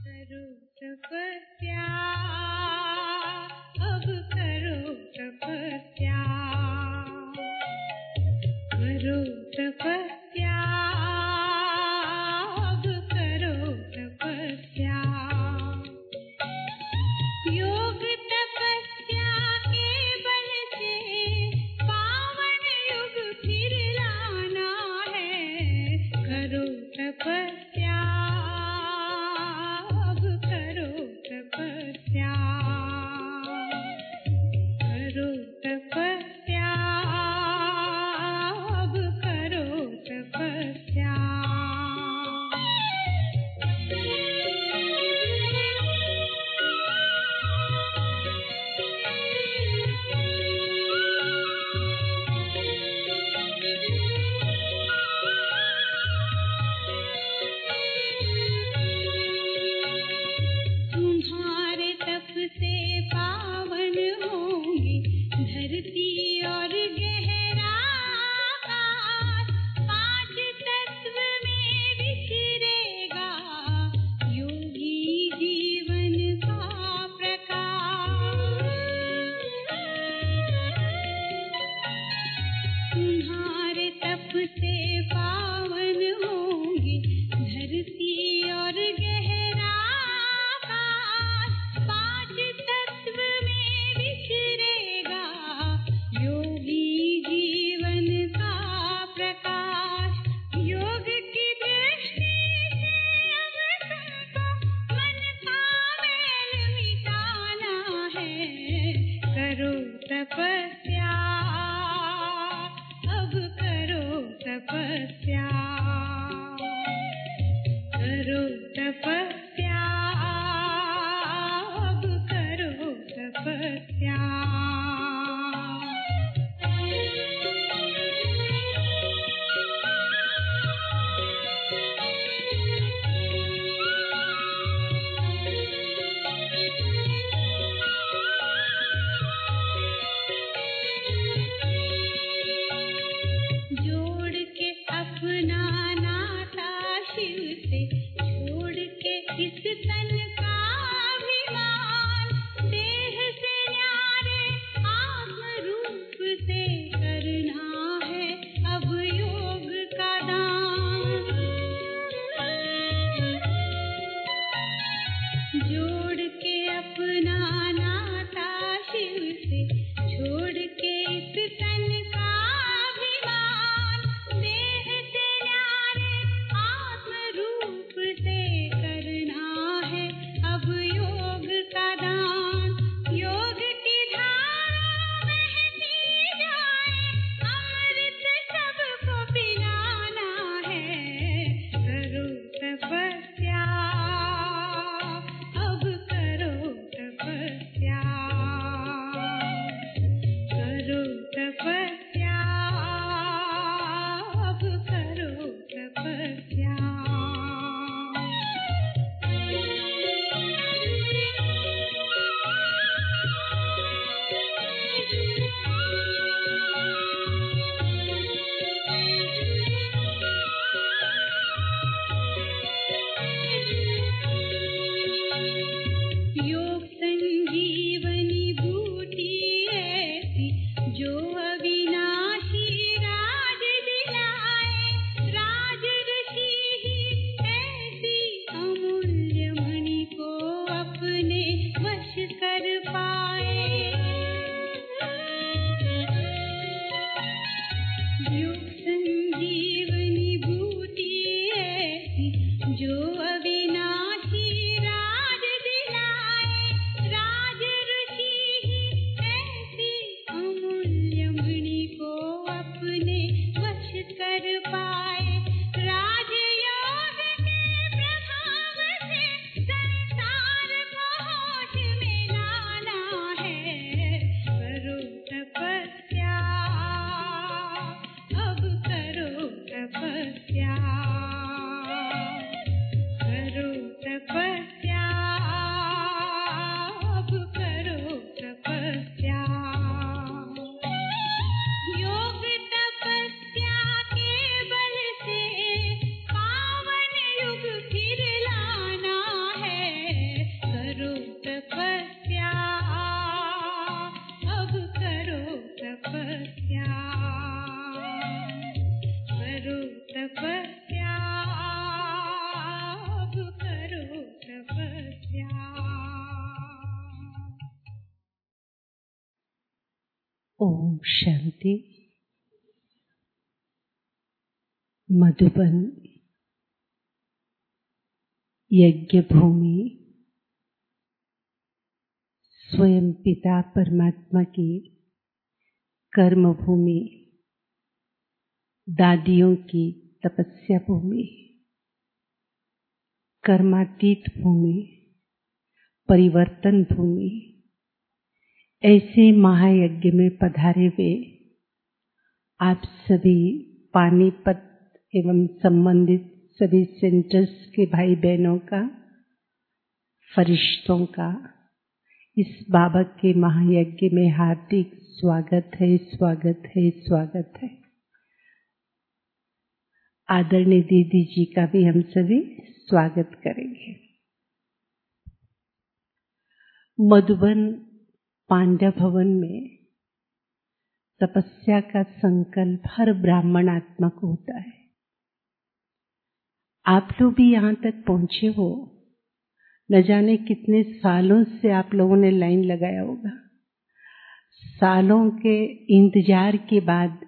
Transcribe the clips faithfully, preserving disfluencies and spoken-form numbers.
करो तपस्या, अब करो तपस्या, करो तपस्या, अब करो तपस्या। योग तपस्या के बल से पावन युग फिर लाना है। करो तपस्या, अब करो तपस्या, करो तपस्या, अब करो तपस्या। तुम्हारे तप से पावन होंगी धरती और गहरा आकाश। पांच तत्व में विचरेगा योगी जीवन का प्रकाश। तुम्हारे तप से पावन होंगी धरती और गहरा आकाश। पांच तत्व में विचरेगा योगी जीवन का प्रकाश। योग की दृष्टि से अब तुमको मन का मैल मिटाना है। करो तपस्या, अब करो तपस्या, करो तपस्या, अब करो तपस्या। जोड़ के अपना नाता शिव से, छोड़ के ओम शांति। मधुबन यज्ञ भूमि स्वयं पिता परमात्मा की कर्म भूमि, दादियों की तपस्या भूमि, कर्मातीत भूमि, परिवर्तन भूमि, ऐसे महायज्ञ में पधारे हुए आप सभी पानीपत एवं संबंधित सभी सेंटर्स के भाई बहनों का, फरिश्तों का इस बाबा के महायज्ञ में हार्दिक स्वागत है, स्वागत है, स्वागत है। आदरणीय दीदी जी का भी हम सभी स्वागत करेंगे। मधुबन पांडव भवन में तपस्या का संकल्प हर ब्राह्मण आत्मा को होता है। आप लोग भी यहाँ तक पहुंचे हो, न जाने कितने सालों से आप लोगों ने लाइन लगाया होगा। सालों के इंतजार के बाद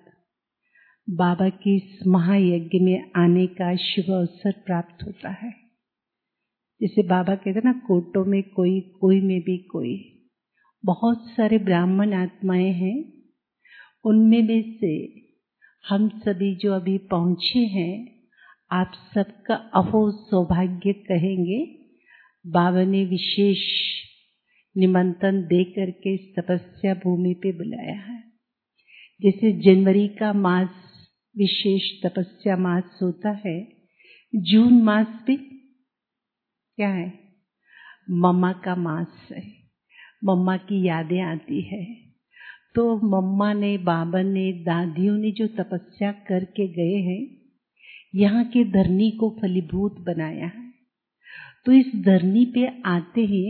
बाबा की इस महायज्ञ में आने का शुभ अवसर प्राप्त होता है। जैसे बाबा कहते हैं ना, कोटों में कोई, कोई में भी कोई। बहुत सारे ब्राह्मण आत्माएं हैं, उनमें में से हम सभी जो अभी पहुंचे हैं, आप सबका अहो सौभाग्य कहेंगे। बाबा ने विशेष निमंत्रण दे करके इस तपस्या भूमि पे बुलाया है। जैसे जनवरी का मास विशेष तपस्या मास होता है, जून मास भी क्या है, मम्मा का मास है। मम्मा की यादें आती है। तो मम्मा ने, बाबा ने, दादियों ने जो तपस्या करके गए हैं, यहाँ के धरनी को फलीभूत बनाया है। तो इस धरनी पे आते ही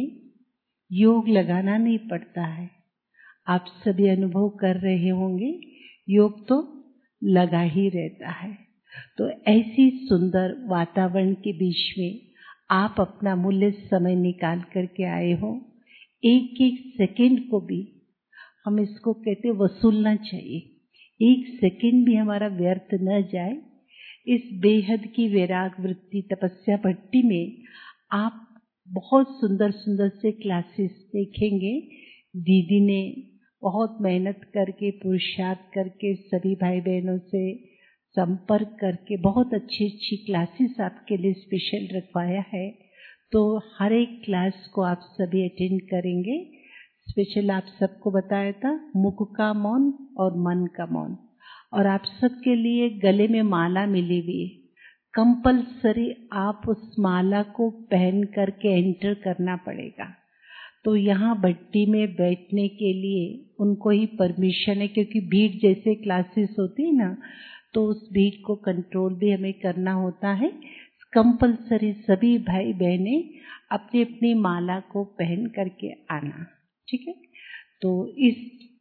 योग लगाना नहीं पड़ता है। आप सभी अनुभव कर रहे होंगे, योग तो लगा ही रहता है। तो ऐसी सुंदर वातावरण के बीच में आप अपना मूल्य समय निकाल करके आए हो। एक एक सेकंड को भी हम इसको कहते वसूलना चाहिए। एक सेकंड भी हमारा व्यर्थ न जाए। इस बेहद की वैराग वृत्ति तपस्या भट्टी में आप बहुत सुंदर सुंदर से क्लासेस देखेंगे। दीदी ने बहुत मेहनत करके, पुरुषार्थ करके, सभी भाई बहनों से संपर्क करके बहुत अच्छी अच्छी क्लासेस आपके लिए स्पेशल रखवाया है। तो हर एक क्लास को आप सभी अटेंड करेंगे। स्पेशल आप सबको बताया था, मुख का मौन और मन का मौन। और आप सबके लिए गले में माला मिली हुई है। कंपल्सरी आप उस माला को पहन करके एंटर करना पड़ेगा। तो यहाँ भट्टी में बैठने के लिए उनको ही परमिशन है, क्योंकि भीड़ जैसे क्लासेस होती है ना, तो उस भीड़ को कंट्रोल भी हमें करना होता है। कंपल्सरी सभी भाई बहने अपनी अपनी माला को पहन करके आना, ठीक है। तो इस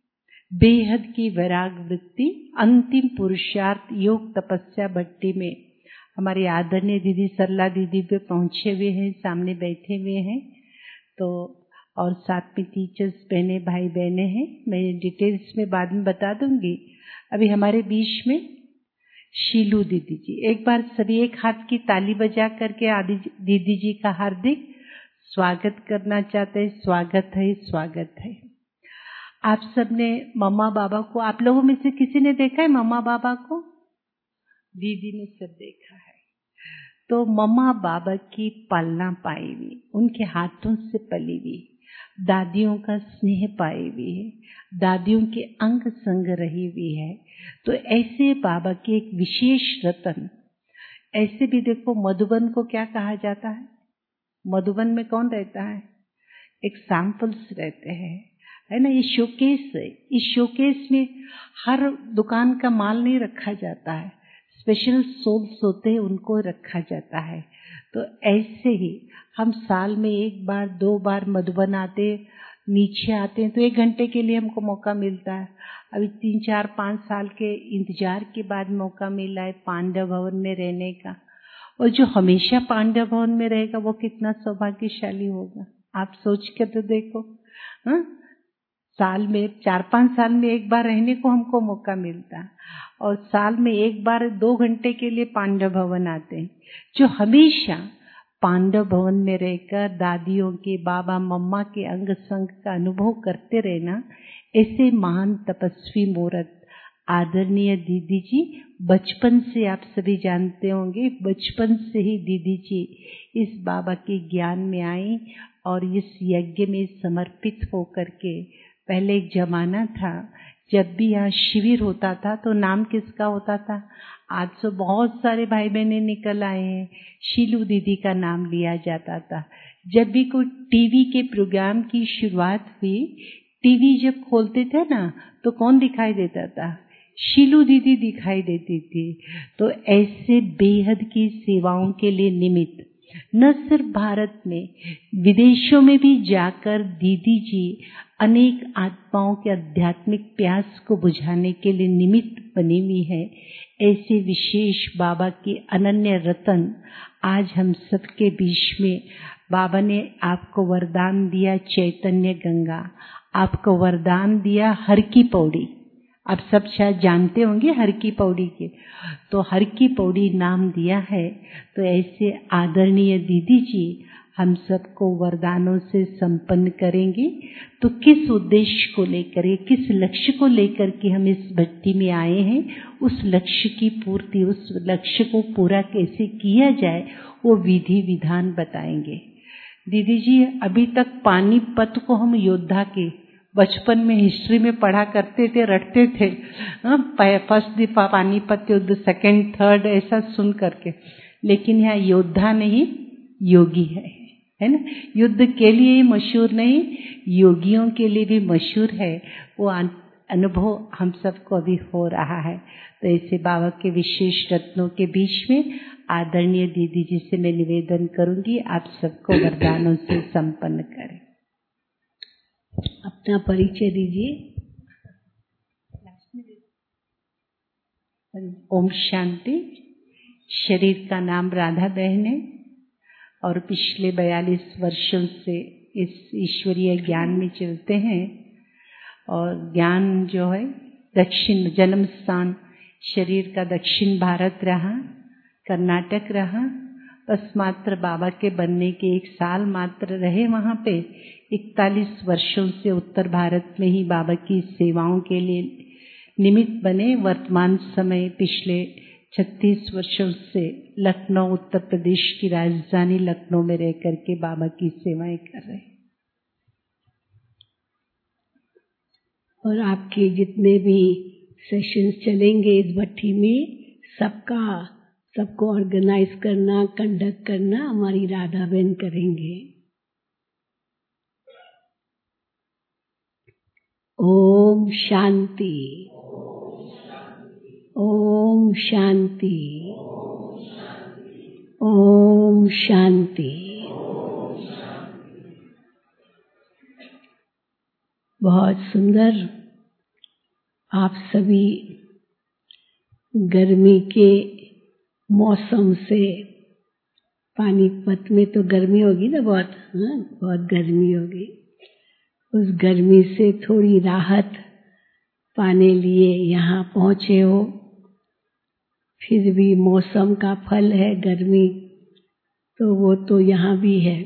बेहद की वैराग वृत्ति अंतिम पुरुषार्थ योग तपस्या भट्टी में हमारे आदरणीय दीदी सरला दीदी पे पहुंचे हुए हैं, सामने बैठे हुए हैं। तो और साथ में टीचर्स बहने भाई बहने हैं। मैं डिटेल्स में बाद में बता दूंगी। अभी हमारे बीच में शीलू दीदी जी, एक बार सभी एक हाथ की ताली बजा करके आदि दीदी जी का हार्दिक स्वागत करना चाहते हैं। स्वागत है, स्वागत है। आप सबने मम्मा बाबा को, आप लोगों में से किसी ने देखा है मम्मा बाबा को? दीदी ने सब देखा है। तो मम्मा बाबा की पालना पाई हुई, उनके हाथों से पली हुई, दादियों का स्नेह पाई हुई है, दादियों के अंग संग रही हुई है। तो ऐसे बाबा के एक विशेष रतन। ऐसे भी देखो, मधुबन को क्या कहा जाता है? मधुबन में कौन रहता है? एग्जाम्पल्स रहते हैं, है ना। ये शोकेस है। इस शोकेस में हर दुकान का माल नहीं रखा जाता है, स्पेशल सोल्स होते हैं, उनको रखा जाता है। तो ऐसे ही हम साल में एक बार दो बार मधुबन आते, नीचे आते हैं, तो एक घंटे के लिए हमको मौका मिलता है। अभी तीन चार पाँच साल के इंतजार के बाद मौका मिला है पांडव भवन में रहने का। और जो हमेशा पांडव भवन में रहेगा वो कितना सौभाग्यशाली होगा, आप सोच कर तो देखो। हाँ, साल में चार पांच साल में एक बार रहने को हमको मौका मिलता, और साल में एक बार दो घंटे के लिए पांडव भवन आते हैं, जो हमेशा पांडव भवन में रहकर दादियों के, बाबा मम्मा के अंग संग का अनुभव करते रहना। ऐसे महान तपस्वी मूर्त आदरणीय दीदी जी बचपन से, आप सभी जानते होंगे, बचपन से ही दीदी जी इस बाबा के ज्ञान में आई और इस यज्ञ में समर्पित होकर के। पहले एक जमाना था जब भी यहाँ शिविर होता था तो नाम किसका होता था? आज तो बहुत सारे भाई बहने निकल आए हैं, शीलू दीदी का नाम लिया जाता था। जब भी कोई टीवी के प्रोग्राम की शुरुआत हुई, टीवी जब खोलते थे ना तो कौन दिखाई देता था? शीलू दीदी दिखाई देती थी। तो ऐसे बेहद की सेवाओं के लिए निमित्त न सिर्फ भारत में, विदेशों में भी जाकर दीदी जी अनेक आत्माओं के आध्यात्मिक प्यास को बुझाने के लिए निमित्त बनी हुई है। ऐसे विशेष बाबा के अनन्य रतन आज हम सबके बीच में। बाबा ने आपको वरदान दिया चैतन्य गंगा, आपको वरदान दिया हर की पौड़ी। आप सब शायद जानते होंगे हर की पौड़ी के, तो हर की पौड़ी नाम दिया है। तो ऐसे आदरणीय दीदी जी हम सबको वरदानों से संपन्न करेंगे। तो किस उद्देश्य को लेकर, किस लक्ष्य को लेकर के हम इस भक्ति में आए हैं, उस लक्ष्य की पूर्ति, उस लक्ष्य को पूरा कैसे किया जाए, वो विधि विधान बताएंगे। दीदी जी, अभी तक पानीपत को हम योद्धा के बचपन में हिस्ट्री में पढ़ा करते थे, रटते थे, फर्स्ट दी पानीपत युद्ध, सेकंड, थर्ड, ऐसा सुन करके। लेकिन यहाँ योद्धा नहीं, योगी है, है ना। युद्ध के लिए ही मशहूर नहीं, योगियों के लिए भी मशहूर है। वो अनुभव हम सबको अभी हो रहा है। तो ऐसे बाबा के विशेष रत्नों के बीच में आदरणीय दीदी जी से मैं निवेदन करूंगी, आप सबको वरदानों से संपन्न करें। अपना परिचय दीजिए। ओम शांति। शरीर का नाम राधा बहन है और पिछले बयालीस वर्षों से इस ईश्वरीय ज्ञान में चलते हैं। और ज्ञान जो है, दक्षिण जन्म स्थान शरीर का दक्षिण भारत रहा, कर्नाटक रहा। बस मात्र बाबा के बनने के एक साल मात्र रहे वहाँ पे। इकतालीस वर्षों से उत्तर भारत में ही बाबा की सेवाओं के लिए निमित्त बने। वर्तमान समय पिछले छत्तीस वर्षों से लखनऊ, उत्तर प्रदेश की राजधानी लखनऊ में रह करके बाबा की सेवाएं कर रहे हैं। और आपके जितने भी सेशंस चलेंगे इस भट्टी में, सबका सबको ऑर्गेनाइज करना, कंडक्ट करना हमारी राधा बहन करेंगे। ओम शांति, ओम शांति, ओम शांति। बहुत सुंदर। आप सभी गर्मी के मौसम से, पानीपत में तो गर्मी होगी ना बहुत, हाँ बहुत गर्मी होगी। उस गर्मी से थोड़ी राहत पाने लिए यहाँ पहुँचे हो। फिर भी मौसम का फल है गर्मी, तो वो तो यहाँ भी है।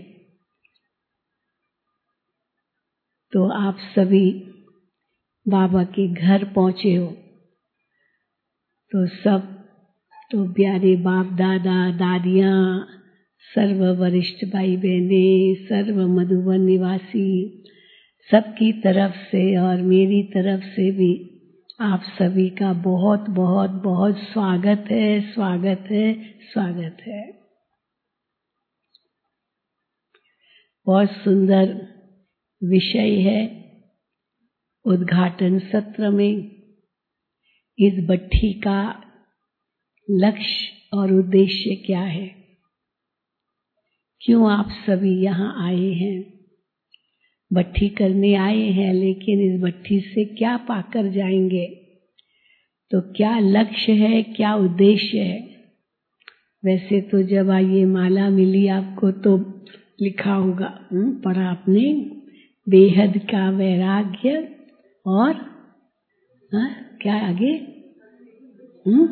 तो आप सभी बाबा के घर पहुँचे हो, तो सब तो प्यारे बाप दादा दादियाँ, सर्व वरिष्ठ भाई बहने, सर्व मधुबन निवासी, सबकी तरफ से और मेरी तरफ से भी आप सभी का बहुत बहुत बहुत स्वागत है, स्वागत है, स्वागत है। बहुत सुंदर विषय है। उद्घाटन सत्र में इस भट्टी का लक्ष्य और उद्देश्य क्या है, क्यों आप सभी यहाँ आए हैं। भट्टी करने आए हैं, लेकिन इस भट्टी से क्या पाकर जाएंगे, तो क्या लक्ष्य है, क्या उद्देश्य है। वैसे तो जब ये माला मिली आपको तो लिखा होगा, पढ़ा आपने, बेहद का वैराग्य और हाँ, क्या आगे? हम्म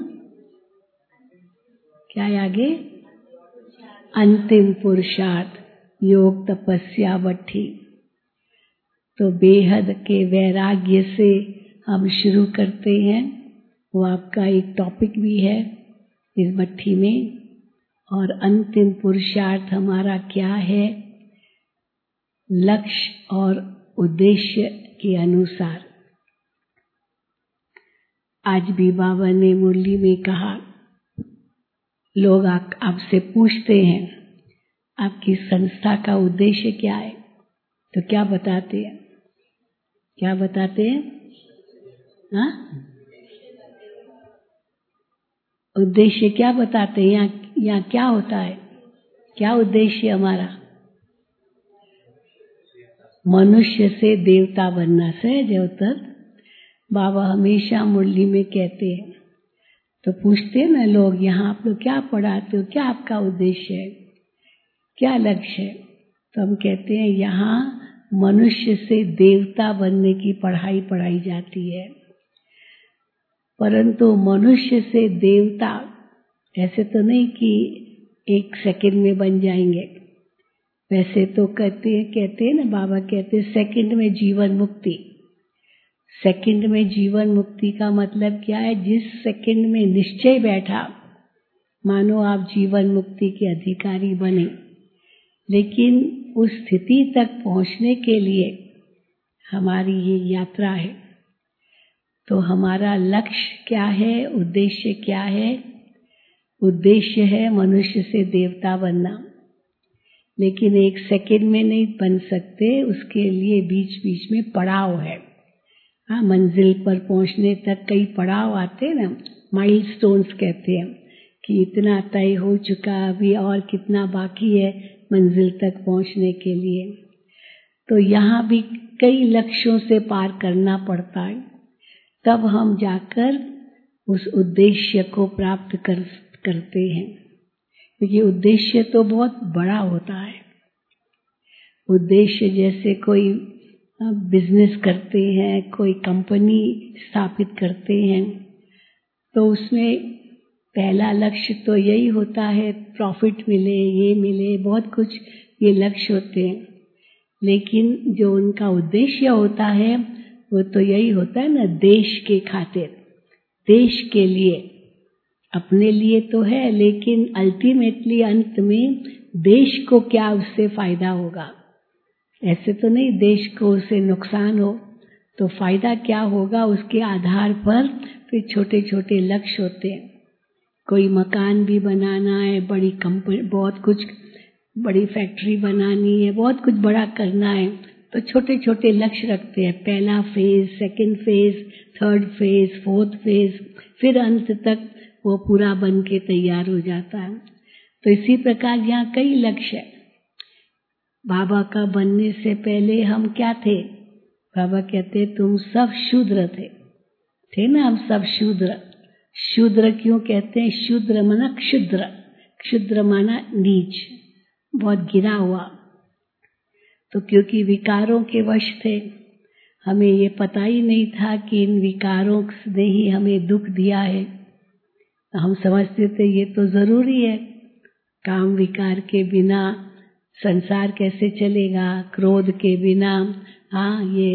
क्या है आगे? अंतिम पुरुषार्थ योग तपस्या वठी। तो बेहद के वैराग्य से हम शुरू करते हैं। वो आपका एक टॉपिक भी है इस भट्ठी में। और अंतिम पुरुषार्थ हमारा क्या है? लक्ष्य और उद्देश्य के अनुसार। आज भी बाबा ने मुरली में कहा, लोग आपसे पूछते हैं आपकी संस्था का उद्देश्य क्या है, तो क्या बताते हैं? क्या बताते हैं? हाँ, उद्देश्य क्या बताते हैं? यहाँ यहाँ क्या होता है? क्या उद्देश्य हमारा? मनुष्य से देवता बनना। सहज उत्तर बाबा हमेशा मुरली में कहते हैं। तो पूछते हैं ना लोग, यहाँ आप लोग क्या पढ़ाते हो, क्या आपका उद्देश्य है, क्या लक्ष्य है? तो हम कहते हैं यहाँ मनुष्य से देवता बनने की पढ़ाई पढ़ाई जाती है। परंतु मनुष्य से देवता ऐसे तो नहीं कि एक सेकंड में बन जाएंगे। वैसे तो कहते हैं कहते हैं ना बाबा कहते हैं सेकंड में जीवन मुक्ति। सेकंड में जीवन मुक्ति का मतलब क्या है? जिस सेकंड में निश्चय बैठा, मानो आप जीवन मुक्ति के अधिकारी बने। लेकिन उस स्थिति तक पहुंचने के लिए हमारी ये यात्रा है। तो हमारा लक्ष्य क्या है, उद्देश्य क्या है? उद्देश्य है मनुष्य से देवता बनना। लेकिन एक सेकंड में नहीं बन सकते, उसके लिए बीच बीच में पड़ाव है। हाँ, मंजिल पर पहुंचने तक कई पड़ाव आते हैं ना, माइलस्टोन्स कहते हैं कि इतना तय हो चुका, अभी और कितना बाकी है मंजिल तक पहुंचने के लिए। तो यहाँ भी कई लक्ष्यों से पार करना पड़ता है, तब हम जाकर उस उद्देश्य को प्राप्त कर करते हैं। क्योंकि उद्देश्य तो बहुत बड़ा होता है। उद्देश्य जैसे कोई बिजनेस करते हैं, कोई कंपनी स्थापित करते हैं, तो उसमें पहला लक्ष्य तो यही होता है प्रॉफिट मिले, ये मिले, बहुत कुछ ये लक्ष्य होते हैं। लेकिन जो उनका उद्देश्य होता है वो तो यही होता है ना, देश के खातिर, देश के लिए। अपने लिए तो है, लेकिन अल्टीमेटली अंत में देश को क्या उससे फायदा होगा। ऐसे तो नहीं देश को उससे नुकसान हो, तो फायदा क्या होगा, उसके आधार पर फिर छोटे छोटे लक्ष्य होते हैं। कोई मकान भी बनाना है, बड़ी कंपनी, बहुत कुछ बड़ी फैक्ट्री बनानी है, बहुत कुछ बड़ा करना है, तो छोटे छोटे लक्ष्य रखते हैं। पहला phase, second phase, third phase, fourth phase, फिर अंत तक वो पूरा बन के तैयार हो जाता है। तो इसी प्रकार यहाँ कई लक्ष्य है। बाबा का बनने से पहले हम क्या थे? बाबा कहते तुम सब शूद्र थे। थे ना हम सब शूद्र। शूद्र क्यों कहते हैं? शूद्र माना क्षुद्र, क्षुद्र माना नीच, बहुत गिरा हुआ। तो क्योंकि विकारों के वश थे, हमें ये पता ही नहीं था कि इन विकारों ने ही हमें दुख दिया है। हम समझते थे ये तो जरूरी है, काम विकार के बिना संसार कैसे चलेगा, क्रोध के बिना हाँ ये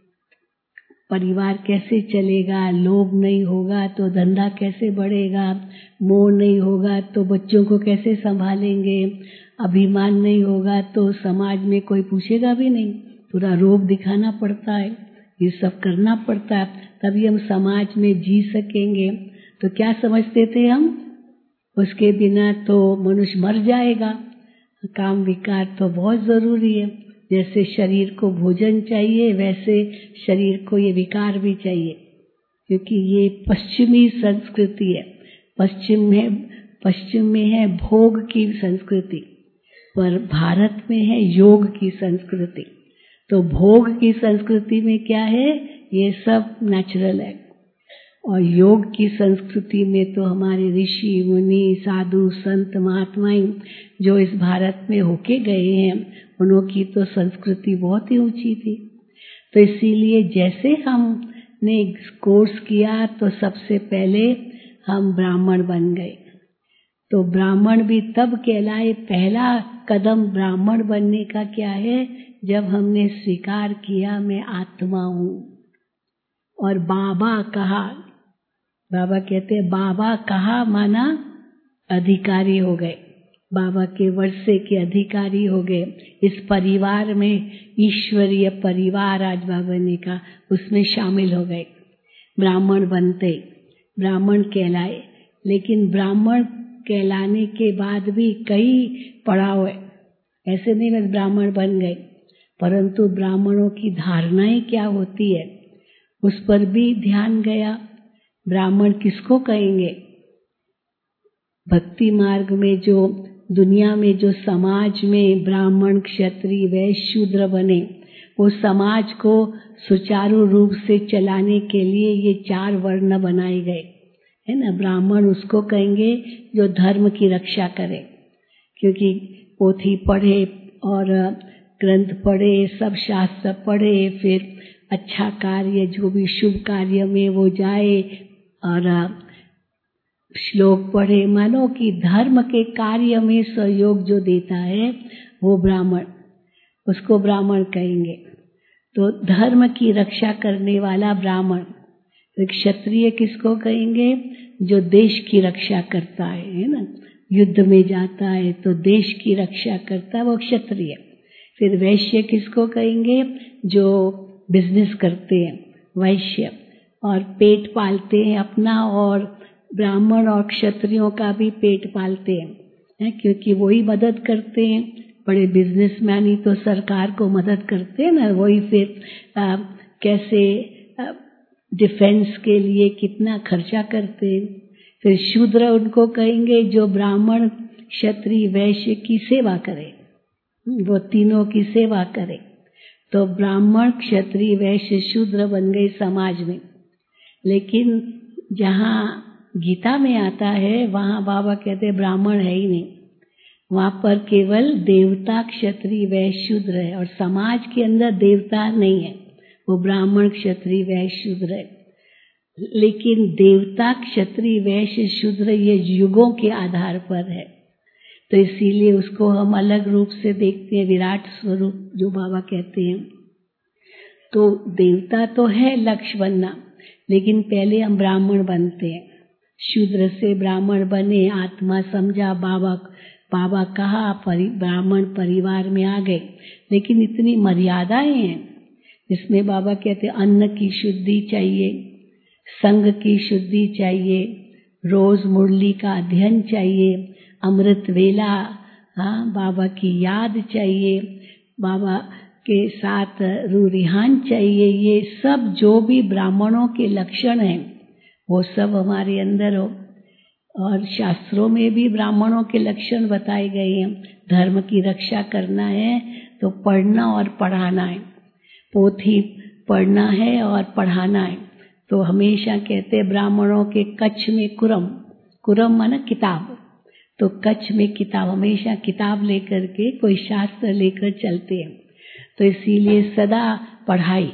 परिवार कैसे चलेगा, लोभ नहीं होगा तो धंधा कैसे बढ़ेगा, मोह नहीं होगा तो बच्चों को कैसे संभालेंगे, अभिमान नहीं होगा तो समाज में कोई पूछेगा भी नहीं, पूरा रोब दिखाना पड़ता है, ये सब करना पड़ता है, तभी हम समाज में जी सकेंगे। तो क्या समझते थे हम? उसके बिना तो मनुष्य मर जाएगा। काम विकार तो बहुत जरूरी है। जैसे शरीर को भोजन चाहिए, वैसे शरीर को ये विकार भी चाहिए, क्योंकि ये पश्चिमी संस्कृति है। पश्चिम में पश्चिम में है भोग की संस्कृति, पर भारत में है योग की संस्कृति। तो भोग की संस्कृति में क्या है? ये सब नेचुरल है। और योग की संस्कृति में तो हमारे ऋषि मुनि साधु संत महात्माएं जो इस भारत में होके गए हैं, उनकी तो संस्कृति बहुत ही ऊंची थी। तो इसीलिए जैसे हमने कोर्स किया तो सबसे पहले हम ब्राह्मण बन गए। तो ब्राह्मण भी तब कहलाए, पहला कदम ब्राह्मण बनने का क्या है, जब हमने स्वीकार किया मैं आत्मा हूँ। और बाबा कहा, बाबा कहते हैं बाबा कहा माना अधिकारी हो गए, बाबा के वर्षे के अधिकारी हो गए। इस परिवार में ईश्वरीय परिवार आज बाबा ने कहा उसमें शामिल हो गए। ब्राह्मण बनते, ब्राह्मण कहलाए। लेकिन ब्राह्मण कहलाने के बाद भी कई पड़ाव है, ऐसे नहीं बस ब्राह्मण बन गए, परंतु ब्राह्मणों की धारणाएं क्या होती है उस पर भी ध्यान गया। ब्राह्मण किसको कहेंगे? भक्ति मार्ग में जो दुनिया में जो समाज में ब्राह्मण क्षत्रिय वैश्य शूद्र बने, वो समाज को सुचारू रूप से चलाने के लिए ये चार वर्ण बनाए गए है ना। ब्राह्मण उसको कहेंगे जो धर्म की रक्षा करे, क्योंकि पोथी पढ़े और ग्रंथ पढ़े, सब शास्त्र पढ़े, फिर अच्छा कार्य जो भी शुभ कार्य में वो जाए और श्लोक पढ़े, मानो कि धर्म के कार्य में सहयोग जो देता है वो ब्राह्मण, उसको ब्राह्मण कहेंगे। तो धर्म की रक्षा करने वाला ब्राह्मण। क्षत्रिय किसको कहेंगे? जो देश की रक्षा करता है है ना, युद्ध में जाता है तो देश की रक्षा करता है, वो क्षत्रिय। फिर वैश्य किसको कहेंगे? जो बिजनेस करते हैं, वैश्य, और पेट पालते हैं अपना, और ब्राह्मण और क्षत्रियों का भी पेट पालते हैं है, क्योंकि वही मदद करते हैं। बड़े बिजनेसमैन ही तो सरकार को मदद करते हैं ना, वही फिर आ, कैसे आ, डिफेंस के लिए कितना खर्चा करते हैं। फिर शूद्र उनको कहेंगे जो ब्राह्मण क्षत्रिय वैश्य की सेवा करे, वो तीनों की सेवा करे। तो ब्राह्मण क्षत्रिय वैश्य शूद्र बन गए समाज में। लेकिन जहाँ गीता में आता है वहाँ बाबा कहते हैं ब्राह्मण है ही नहीं, वहाँ पर केवल देवता क्षत्रिय वैश्य शूद्र है, और समाज के अंदर देवता नहीं है, वो ब्राह्मण क्षत्रिय वैश्य शूद्र है। लेकिन देवता क्षत्रिय वैश्य शूद्र ये युगों के आधार पर है, तो इसीलिए उसको हम अलग रूप से देखते हैं, विराट स्वरूप जो बाबा कहते हैं। तो देवता तो है लक्ष्य बनना, लेकिन पहले हम ब्राह्मण बनते हैं। शूद्र से ब्राह्मण बने, आत्मा समझा, बाबा बाबा कहा, परि, ब्राह्मण परिवार में आ गए। लेकिन इतनी मर्यादाएं हैं इसमें। बाबा कहते हैं अन्न की शुद्धि चाहिए, संग की शुद्धि चाहिए, रोज मुरली का अध्ययन चाहिए, अमृत वेला, हाँ बाबा की याद चाहिए, बाबा के साथ रूरिहान चाहिए। ये सब जो भी ब्राह्मणों के लक्षण हैं वो सब हमारे अंदर हो। और शास्त्रों में भी ब्राह्मणों के लक्षण बताए गए हैं। धर्म की रक्षा करना है तो पढ़ना और पढ़ाना है, पोथी पढ़ना है और पढ़ाना है। तो हमेशा कहते हैं ब्राह्मणों के कच्छ में कुरम, कुरम माना किताब, तो कच्छ में किताब, हमेशा किताब लेकर के कोई शास्त्र लेकर चलते हैं। तो इसीलिए सदा पढ़ाई,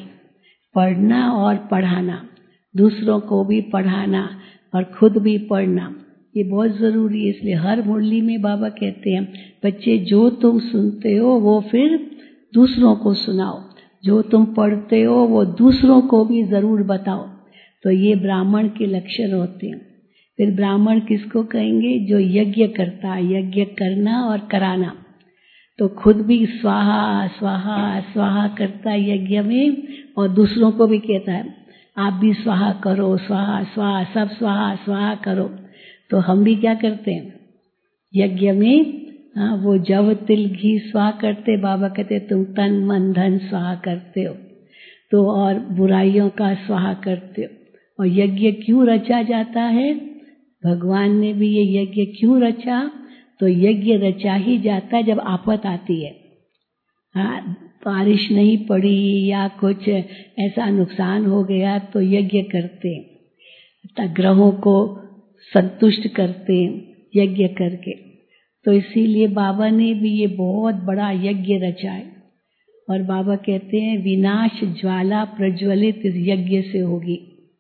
पढ़ना और पढ़ाना, दूसरों को भी पढ़ाना और खुद भी पढ़ना, ये बहुत जरूरी है। इसलिए हर मुरली में बाबा कहते हैं बच्चे जो तुम सुनते हो वो फिर दूसरों को सुनाओ, जो तुम पढ़ते हो वो दूसरों को भी जरूर बताओ। तो ये ब्राह्मण के लक्षण होते हैं। फिर ब्राह्मण किसको कहेंगे? जो यज्ञ करता है, यज्ञ करना और कराना। तो खुद भी स्वाहा स्वाहा स्वाहा करता है यज्ञ में, और दूसरों को भी कहता है आप भी स्वाहा करो, स्वाहा स्वाहा, सब स्वाहा स्वाहा करो। तो हम भी क्या करते हैं यज्ञ में? हाँ, वो जव तिल घी स्वाहा करते, बाबा कहते तुम तन मन धन स्वाहा करते हो, तो और बुराइयों का स्वाहा करते हो। और यज्ञ क्यों रचा जाता है? भगवान ने भी ये यज्ञ क्यों रचा? तो यज्ञ रचा ही जाता है जब आफत आती है, हाँ, बारिश नहीं पड़ी या कुछ ऐसा नुकसान हो गया तो यज्ञ करते हैं, ग्रहों को संतुष्ट करते हैं यज्ञ करके। तो इसीलिए बाबा ने भी ये बहुत बड़ा यज्ञ रचा है। और बाबा कहते हैं विनाश ज्वाला प्रज्वलित इस यज्ञ से होगी।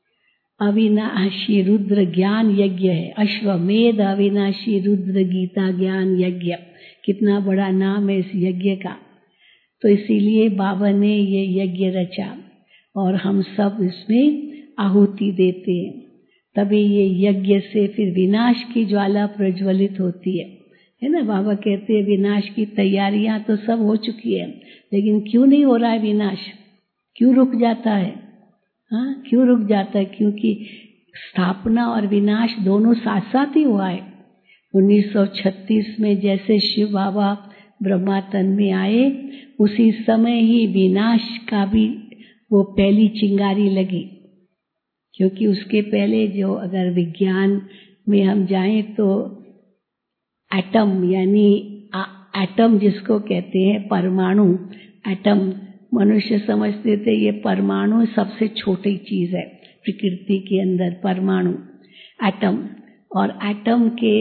अविनाशी रुद्र ज्ञान यज्ञ है, अश्वमेध अविनाशी रुद्र गीता ज्ञान यज्ञ, कितना बड़ा नाम है इस यज्ञ का। तो इसीलिए बाबा ने ये यज्ञ रचा और हम सब इसमें आहुति देते हैं, तभी ये यज्ञ से फिर विनाश की ज्वाला प्रज्वलित होती है, है ना। बाबा कहते हैं विनाश की तैयारियां तो सब हो चुकी है, लेकिन क्यों नहीं हो रहा है विनाश, क्यों रुक जाता है? हाँ, क्यों रुक जाता है? क्योंकि स्थापना और विनाश दोनों साथ साथ ही हुआ है। उन्नीस सौ छत्तीस में जैसे शिव बाबा ब्रह्मा तन में आए, उसी समय ही विनाश का भी वो पहली चिंगारी लगी। क्योंकि उसके पहले जो अगर विज्ञान में हम जाएं तो एटम यानी एटम जिसको कहते हैं परमाणु, एटम मनुष्य समझते थे ये परमाणु सबसे छोटी चीज है प्रकृति के अंदर, परमाणु एटम। और एटम के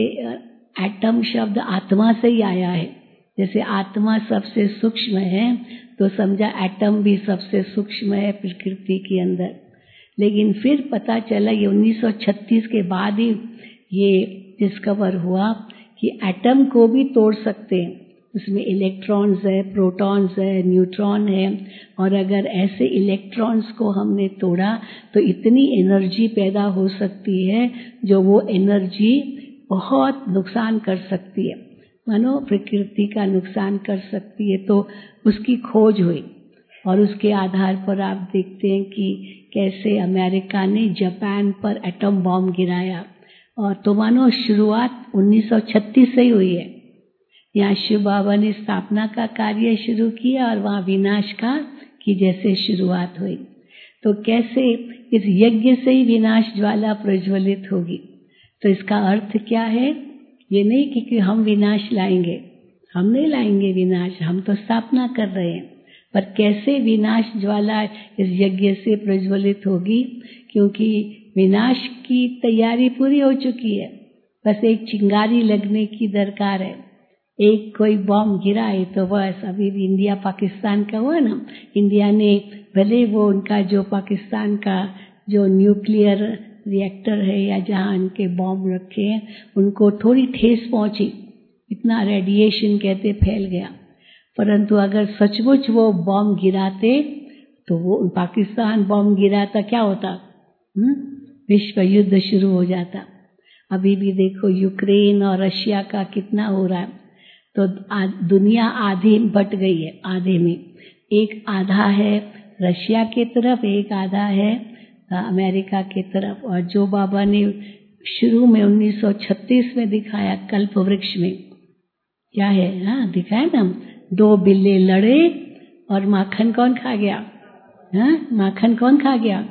एटम शब्द आत्मा से ही आया है। जैसे आत्मा सबसे सूक्ष्म है तो समझा एटम भी सबसे सूक्ष्म है प्रकृति के अंदर। लेकिन फिर पता चला ये उन्नीस सौ छत्तीस के बाद ही ये डिस्कवर हुआ कि एटम को भी तोड़ सकते हैं, उसमें इलेक्ट्रॉन्स है, प्रोटॉन्स है, न्यूट्रॉन है, और अगर ऐसे इलेक्ट्रॉन्स को हमने तोड़ा तो इतनी एनर्जी पैदा हो सकती है जो वो एनर्जी बहुत नुकसान कर सकती है, मानो प्रकृति का नुकसान कर सकती है। तो उसकी खोज हुई और उसके आधार पर आप देखते हैं कि कैसे अमेरिका ने जापान पर एटम बॉम्ब गिराया, और तो मानो शुरुआत उन्नीस सौ छत्तीस से ही हुई है। यहाँ शिव बाबा ने स्थापना का कार्य शुरू किया और वहाँ विनाश का की जैसे शुरुआत हुई। तो कैसे इस यज्ञ से ही विनाश ज्वाला प्रज्वलित होगी। तो इसका अर्थ क्या है? ये नहीं कि, कि हम विनाश लाएंगे, हम नहीं लाएंगे विनाश, हम तो स्थापना कर रहे हैं। पर कैसे विनाश ज्वाला इस यज्ञ से प्रज्वलित होगी? क्योंकि विनाश की तैयारी पूरी हो चुकी है, बस एक चिंगारी लगने की दरकार है। एक कोई बॉम्ब गिराए तो बस, अभी भी इंडिया पाकिस्तान का हुआ ना, इंडिया ने भले वो उनका जो पाकिस्तान का जो न्यूक्लियर रिएक्टर है या जहाँ उनके बॉम्ब रखे हैं उनको थोड़ी ठेस पहुंची, इतना रेडिएशन कहते फैल गया। परंतु अगर सचमुच वो बॉम्ब गिराते तो वो पाकिस्तान बॉम्ब गिराता क्या होता? हुँ? विश्व युद्ध शुरू हो जाता। अभी भी देखो यूक्रेन और रशिया का कितना हो रहा है। तो दुनिया आधी बट गई है, आधे में एक आधा है रशिया के तरफ, एक आधा है अमेरिका के तरफ। और जो बाबा ने शुरू में उन्नीस सौ छत्तीस में दिखाया कल्प वृक्ष में क्या है, हाँ दिखाया ना, दो बिल्ले लड़े और माखन कौन खा गया? हाँ, माखन कौन खा गया?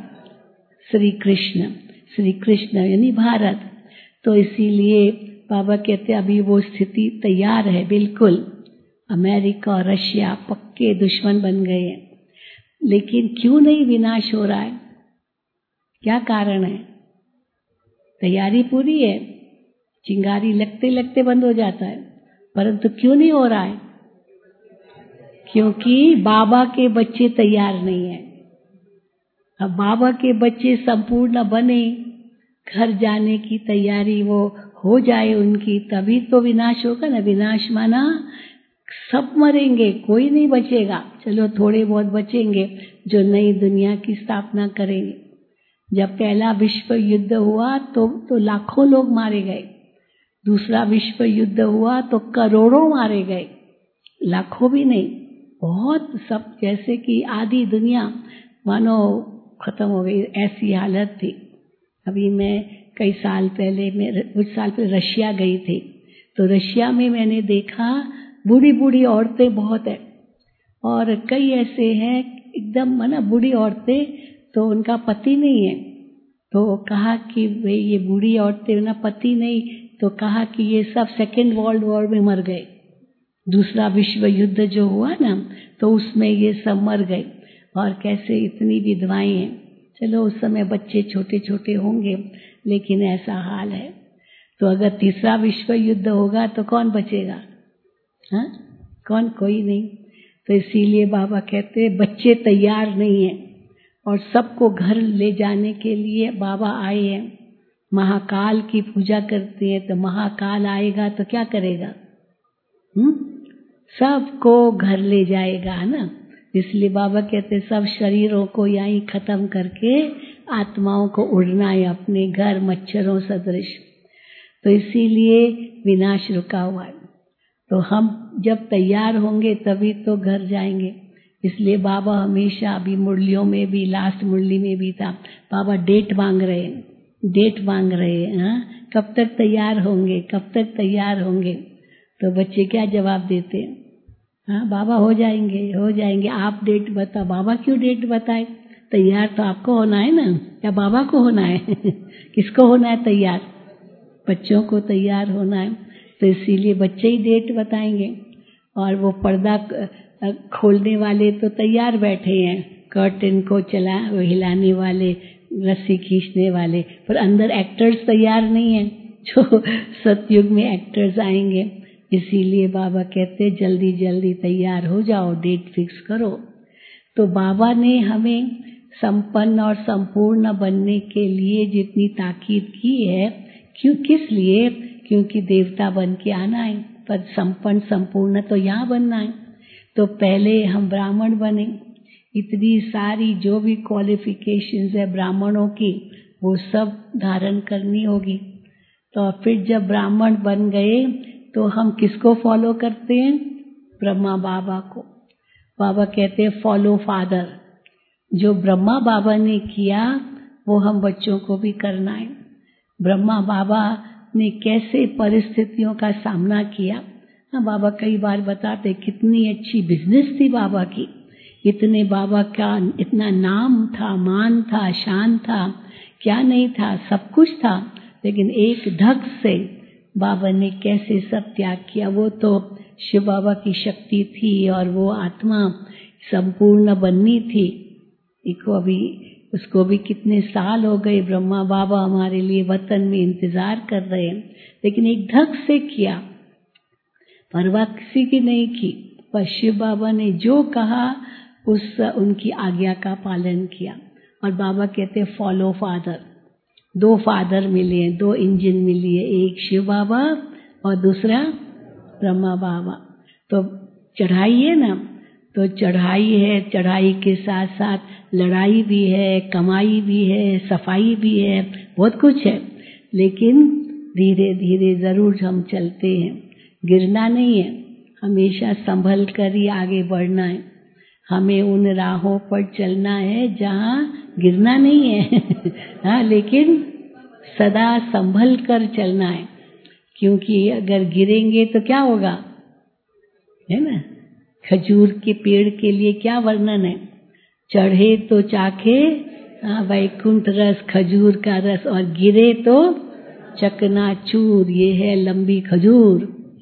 श्री कृष्ण, श्री कृष्ण यानी भारत। तो इसीलिए बाबा कहते हैं अभी वो स्थिति तैयार है बिल्कुल। अमेरिका और रशिया पक्के दुश्मन बन गए हैं, लेकिन क्यों नहीं विनाश हो रहा है? क्या कारण है? तैयारी पूरी है, चिंगारी लगते लगते बंद हो जाता है, परंतु क्यों नहीं हो रहा है? क्योंकि बाबा के बच्चे तैयार नहीं है। अब बाबा के बच्चे संपूर्ण बने, घर जाने की तैयारी वो हो जाए उनकी, तभी तो विनाश होगा ना। विनाश माना सब मरेंगे, कोई नहीं बचेगा। चलो थोड़े बहुत बचेंगे जो नई दुनिया की स्थापना करेंगे। जब पहला विश्व युद्ध हुआ तो तो लाखों लोग मारे गए, दूसरा विश्व युद्ध हुआ तो करोड़ों मारे गए, लाखों भी नहीं, बहुत सब, जैसे कि आधी दुनिया मानो खत्म हो गई, ऐसी हालत थी। अभी मैं कई साल पहले मैं कुछ साल पहले रशिया गई थी, तो रशिया में मैंने देखा बूढ़ी बूढ़ी औरतें बहुत है, और कई ऐसे हैं एकदम माना बूढ़ी औरतें, तो उनका पति नहीं है। तो कहा कि वे ये बूढ़ी औरतें ना पति नहीं, तो कहा कि ये सब सेकेंड वर्ल्ड वॉर में मर गए, दूसरा विश्व युद्ध जो हुआ ना तो उसमें ये सब मर गए। और कैसे इतनी विधवाएं हैं। चलो उस समय बच्चे छोटे छोटे होंगे, लेकिन ऐसा हाल है। तो अगर तीसरा विश्व युद्ध होगा तो कौन बचेगा? हाँ, कौन? कोई नहीं। तो इसीलिए बाबा कहते हैं बच्चे तैयार नहीं हैं और सबको घर ले जाने के लिए बाबा आए हैं। महाकाल की पूजा करते हैं तो महाकाल आएगा तो क्या करेगा? हम्म सबको घर ले जाएगा, है ना। इसलिए बाबा कहते हैं सब शरीरों को यहीं खत्म करके आत्माओं को उड़ना है अपने घर मच्छरों सदृश। तो इसीलिए विनाश रुका हुआ है। तो हम जब तैयार होंगे तभी तो घर जाएंगे। इसलिए बाबा हमेशा अभी मुरलियों में भी, लास्ट मुरली में भी था, बाबा डेट मांग रहे हैं, डेट मांग रहे हैं, हाँ कब तक तैयार होंगे, कब तक तैयार होंगे। तो बच्चे क्या जवाब देते हैं? हाँ बाबा हो जाएंगे, हो जाएंगे, आप डेट बताओ। बाबा क्यों डेट बताए? तैयार तो आपको होना है ना, या बाबा को होना है? किसको होना है तैयार? बच्चों को तैयार होना है। तो इसीलिए बच्चे ही डेट बताएंगे। और वो पर्दा खोलने वाले तो तैयार बैठे हैं, कर्टन को चला वो हिलाने वाले, रस्सी खींचने वाले, पर अंदर एक्टर्स तैयार नहीं हैं जो सतयुग में एक्टर्स आएंगे। इसीलिए बाबा कहते हैं जल्दी जल्दी तैयार हो जाओ, डेट फिक्स करो। तो बाबा ने हमें संपन्न और संपूर्ण बनने के लिए जितनी ताकीद की है, क्यों किस लिए? क्योंकि देवता बन के आना है, पर संपन्न संपूर्ण तो यहाँ बनना है। तो पहले हम ब्राह्मण बने, इतनी सारी जो भी क्वालिफिकेशंस है ब्राह्मणों की वो सब धारण करनी होगी। तो फिर जब ब्राह्मण बन गए तो हम किसको फॉलो करते हैं? ब्रह्मा बाबा को। बाबा कहते हैं फॉलो फादर। जो ब्रह्मा बाबा ने किया वो हम बच्चों को भी करना है। ब्रह्मा बाबा ने कैसे परिस्थितियों का सामना किया, हाँ बाबा कई बार बताते कितनी अच्छी बिजनेस थी बाबा की, इतने बाबा का इतना नाम था, मान था, शान था, क्या नहीं था, सब कुछ था। लेकिन एक धक से बाबा ने कैसे सब त्याग किया। वो तो शिव बाबा की शक्ति थी और वो आत्मा संपूर्ण बननी थी। देखो अभी उसको भी कितने साल हो गए, ब्रह्मा बाबा हमारे लिए वतन में इंतजार कर रहे हैं, लेकिन एक धक से किया, परवाह किसी की नहीं की। पर शिव बाबा ने जो कहा उस उनकी आज्ञा का पालन किया। और बाबा कहते फॉलो फादर। दो फादर मिले, दो इंजन मिली है, एक शिव बाबा और दूसरा ब्रह्मा बाबा। तो चढ़ाई है ना, तो चढ़ाई है, चढ़ाई के साथ साथ लड़ाई भी है, कमाई भी है, सफाई भी है, बहुत कुछ है। लेकिन धीरे धीरे जरूर हम चलते हैं, गिरना नहीं है, हमेशा संभल कर ही आगे बढ़ना है। हमें उन राहों पर चलना है जहाँ गिरना नहीं है हाँ, लेकिन सदा संभल कर चलना है। क्योंकि अगर गिरेंगे तो क्या होगा, है ना। खजूर के पेड़ के लिए क्या वर्णन है? चढ़े तो चाखे वैकुंठ रस, खजूर का रस, और गिरे तो चकनाचूर, ये है लंबी खजूर।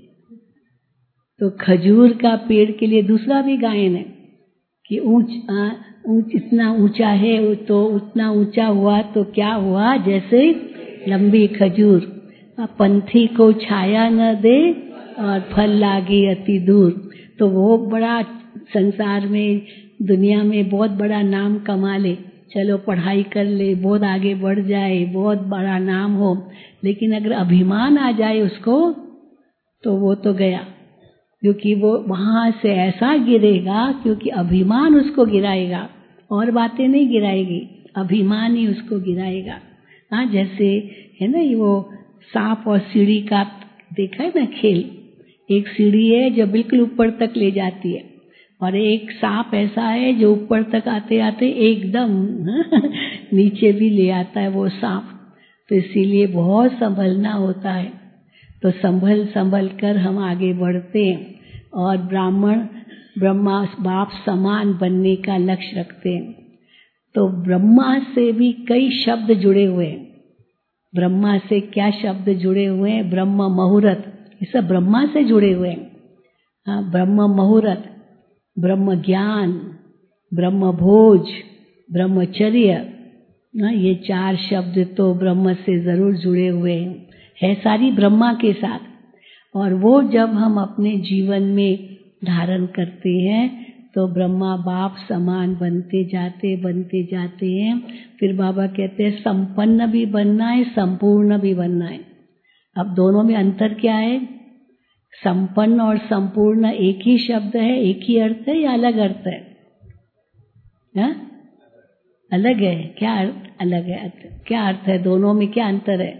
तो खजूर का पेड़ के लिए दूसरा भी गायन है कि ऊंच ऊंच इतना ऊंचा है तो उतना ऊंचा हुआ तो क्या हुआ, जैसे लंबी खजूर। पंथी को छाया न दे और फल लागे अति दूर। तो वो बड़ा संसार में, दुनिया में बहुत बड़ा नाम कमा ले, चलो पढ़ाई कर ले, बहुत आगे बढ़ जाए, बहुत बड़ा नाम हो, लेकिन अगर अभिमान आ जाए उसको तो वो तो गया। क्योंकि वो वहां से ऐसा गिरेगा, क्योंकि अभिमान उसको गिराएगा, और बातें नहीं गिराएगी, अभिमान ही उसको गिराएगा। हाँ, जैसे है ना वो सांप और सीढ़ी का देखा है ना खेल। एक सीढ़ी है जो बिल्कुल ऊपर तक ले जाती है, और एक सांप ऐसा है जो ऊपर तक आते आते एकदम नीचे भी ले आता है वो सांप। तो इसीलिए बहुत संभलना होता है। तो संभल संभल कर हम आगे बढ़ते हैं और ब्राह्मण ब्रह्मा बाप समान बनने का लक्ष्य रखते हैं। तो ब्रह्मा से भी कई शब्द जुड़े हुए हैं। ब्रह्मा से क्या शब्द जुड़े हुए हैं? ब्रह्म मुहूर्त, ये सब ब्रह्मा से जुड़े हुए हैं। हाँ, ब्रह्म मुहूर्त, ब्रह्म ज्ञान, ब्रह्म भोज, ब्रह्मचर्य, हाँ, ये चार शब्द तो ब्रह्म से जरूर जुड़े हुए हैं, है सारी ब्रह्मा के साथ। और वो जब हम अपने जीवन में धारण करते हैं तो ब्रह्मा बाप समान बनते जाते बनते जाते हैं। फिर बाबा कहते हैं संपन्न भी बनना है, संपूर्ण भी बनना है। अब दोनों में अंतर क्या है? संपन्न और संपूर्ण एक ही शब्द है, एक ही अर्थ है या अलग अर्थ है? हा? अलग है। क्या अलग है? क्या अर्थ है? दोनों में क्या अंतर है?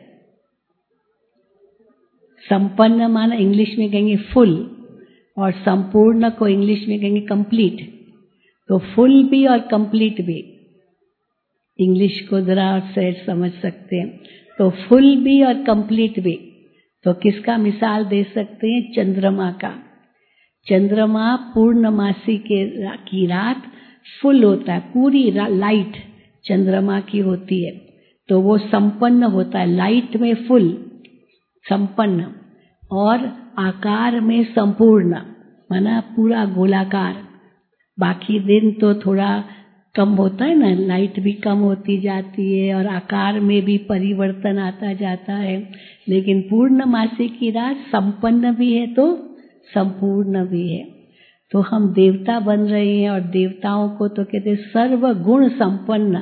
संपन्न माना इंग्लिश में कहेंगे फुल, और संपूर्ण को इंग्लिश में कहेंगे कंप्लीट। तो फुल भी और कंप्लीट भी, इंग्लिश को जरा से समझ सकते हैं। तो फुल भी और कंप्लीट भी। तो किसका मिसाल दे सकते हैं? चंद्रमा का। चंद्रमा पूर्णमासी के की रात फुल होता है, पूरी लाइट चंद्रमा की होती है, तो वो संपन्न होता है, लाइट में फुल संपन्न, और आकार में संपूर्ण माना पूरा गोलाकार। बाकी दिन तो थोड़ा कम होता है ना, लाइट भी कम होती जाती है और आकार में भी परिवर्तन आता जाता है। लेकिन पूर्णमासी की रात संपन्न भी है तो संपूर्ण भी है। तो हम देवता बन रहे हैं, और देवताओं को तो कहते हैं सर्व गुण संपन्न,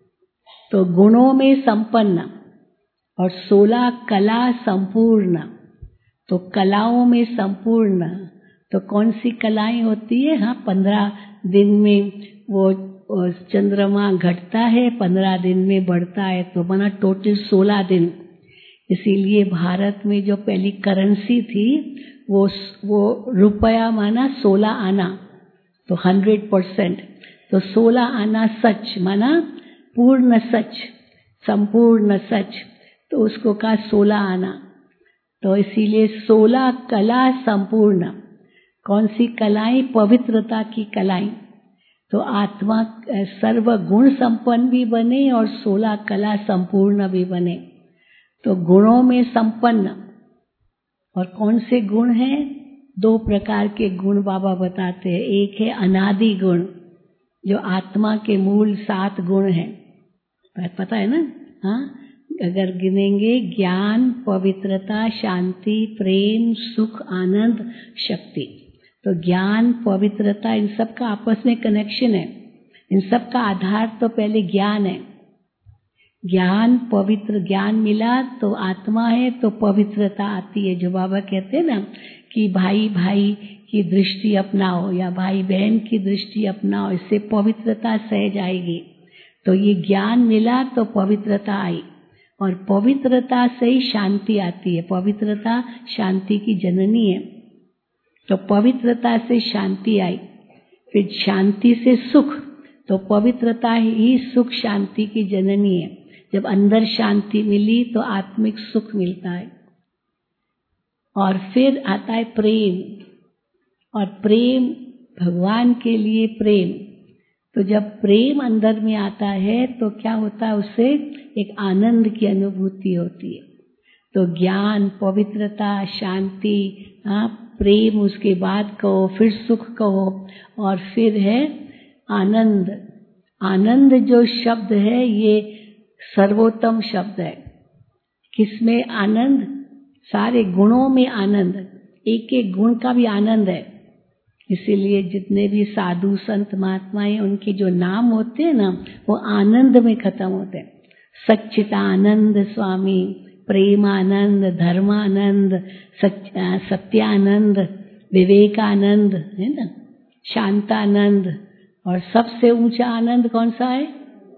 तो गुणों में संपन्न, और सोलह कला संपूर्ण, तो कलाओं में संपूर्ण। तो कौन सी कलाएं होती है? हाँ, पंद्रह दिन में वो चंद्रमा घटता है, पंद्रह दिन में बढ़ता है, तो बना टोटल सोलह दिन। इसीलिए भारत में जो पहली करेंसी थी वो वो रुपया माना सोलह आना, तो हंड्रेड परसेंट। तो सोलह आना सच माना पूर्ण सच, संपूर्ण सच, तो उसको कहा सोलह आना। तो इसीलिए सोलह कला संपूर्ण। कौन सी कलाएं? पवित्रता की कलाएं। तो आत्मा सर्व गुण संपन्न भी बने और सोलह कला संपूर्ण भी बने। तो गुणों में संपन्न। और कौन से गुण हैं? दो प्रकार के गुण बाबा बताते हैं। एक है अनादि गुण, जो आत्मा के मूल सात गुण हैं, पता है ना? हाँ, अगर गिनेंगे ज्ञान, पवित्रता, शांति, प्रेम, सुख, आनंद, शक्ति। तो ज्ञान, पवित्रता, इन सब का आपस में कनेक्शन है। इन सब का आधार तो पहले ज्ञान है। ज्ञान, पवित्र ज्ञान मिला तो आत्मा है, तो पवित्रता आती है। जो बाबा कहते हैं ना कि भाई भाई की दृष्टि अपनाओ या भाई बहन की दृष्टि अपनाओ, इससे पवित्रता सहज आएगी। तो ये ज्ञान मिला तो पवित्रता आई, और पवित्रता से ही शांति आती है। पवित्रता शांति की जननी है। तो पवित्रता से शांति आई, फिर शांति से सुख, तो पवित्रता ही सुख शांति की जननी है। जब अंदर शांति मिली तो आत्मिक सुख मिलता है। और फिर आता है प्रेम, और प्रेम भगवान के लिए प्रेम। तो जब प्रेम अंदर में आता है तो क्या होता है? उससे एक आनंद की अनुभूति होती है। तो ज्ञान, पवित्रता, शांति, हाँ, प्रेम, उसके बाद कहो, फिर सुख कहो, और फिर है आनंद। आनंद जो शब्द है ये सर्वोत्तम शब्द है। किसमें आनंद? सारे गुणों में आनंद, एक एक गुण का भी आनंद है। इसीलिए जितने भी साधु संत महात्माएं, उनके जो नाम होते हैं ना, वो आनंद में खत्म होते हैं। सच्चिदानंद स्वामी, प्रेमानंद, धर्मानंद, सत्यानंद, विवेकानंद, है ना, शांतानंद, और सबसे ऊंचा आनंद कौन सा है?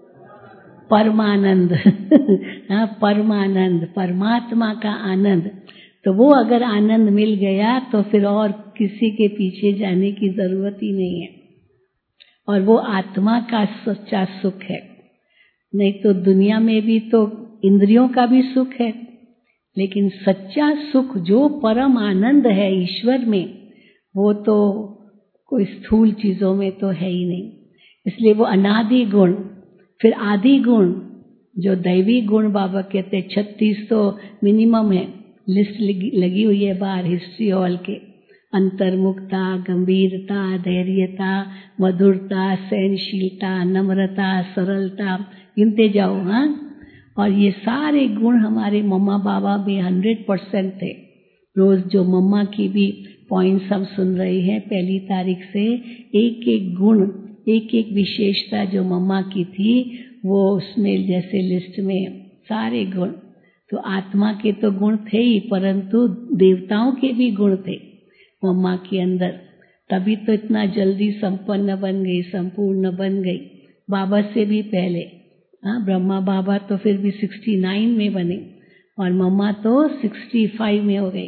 परमानंद। हाँ, परमानंद, परमात्मा का आनंद। तो वो अगर आनंद मिल गया तो फिर और किसी के पीछे जाने की जरूरत ही नहीं है। और वो आत्मा का सच्चा सुख है। नहीं तो दुनिया में भी तो इंद्रियों का भी सुख है, लेकिन सच्चा सुख जो परम आनंद है ईश्वर में, वो तो कोई स्थूल चीजों में तो है ही नहीं। इसलिए वो अनादि गुण, फिर आदि गुण, जो दैवी गुण बाबा कहते हैं छत्तीस तो मिनिमम है। लिस्ट लगी, लगी हुई है बाहर हिस्ट्री हॉल के। अंतर्मुखता, गंभीरता, धैर्यता, मधुरता, सहनशीलता, नम्रता, सरलता, गिनते जाओ। हाँ, और ये सारे गुण हमारे मम्मा बाबा में हंड्रेड परसेंट थे। रोज जो मम्मा की भी पॉइंट्स हम सुन रहे हैं पहली तारीख से। एक एक गुण, एक एक विशेषता जो मम्मा की थी वो उसमें जैसे लिस्ट में सारे गुण, तो आत्मा के तो गुण थे ही, परंतु देवताओं के भी गुण थे मम्मा के अंदर, तभी तो इतना जल्दी संपन्न बन गई, संपूर्ण बन गई, बाबा से भी पहले। हाँ, ब्रह्मा बाबा तो फिर भी सिक्सटी नाइन में बने और मम्मा तो सिक्सटी फाइव में हो गई।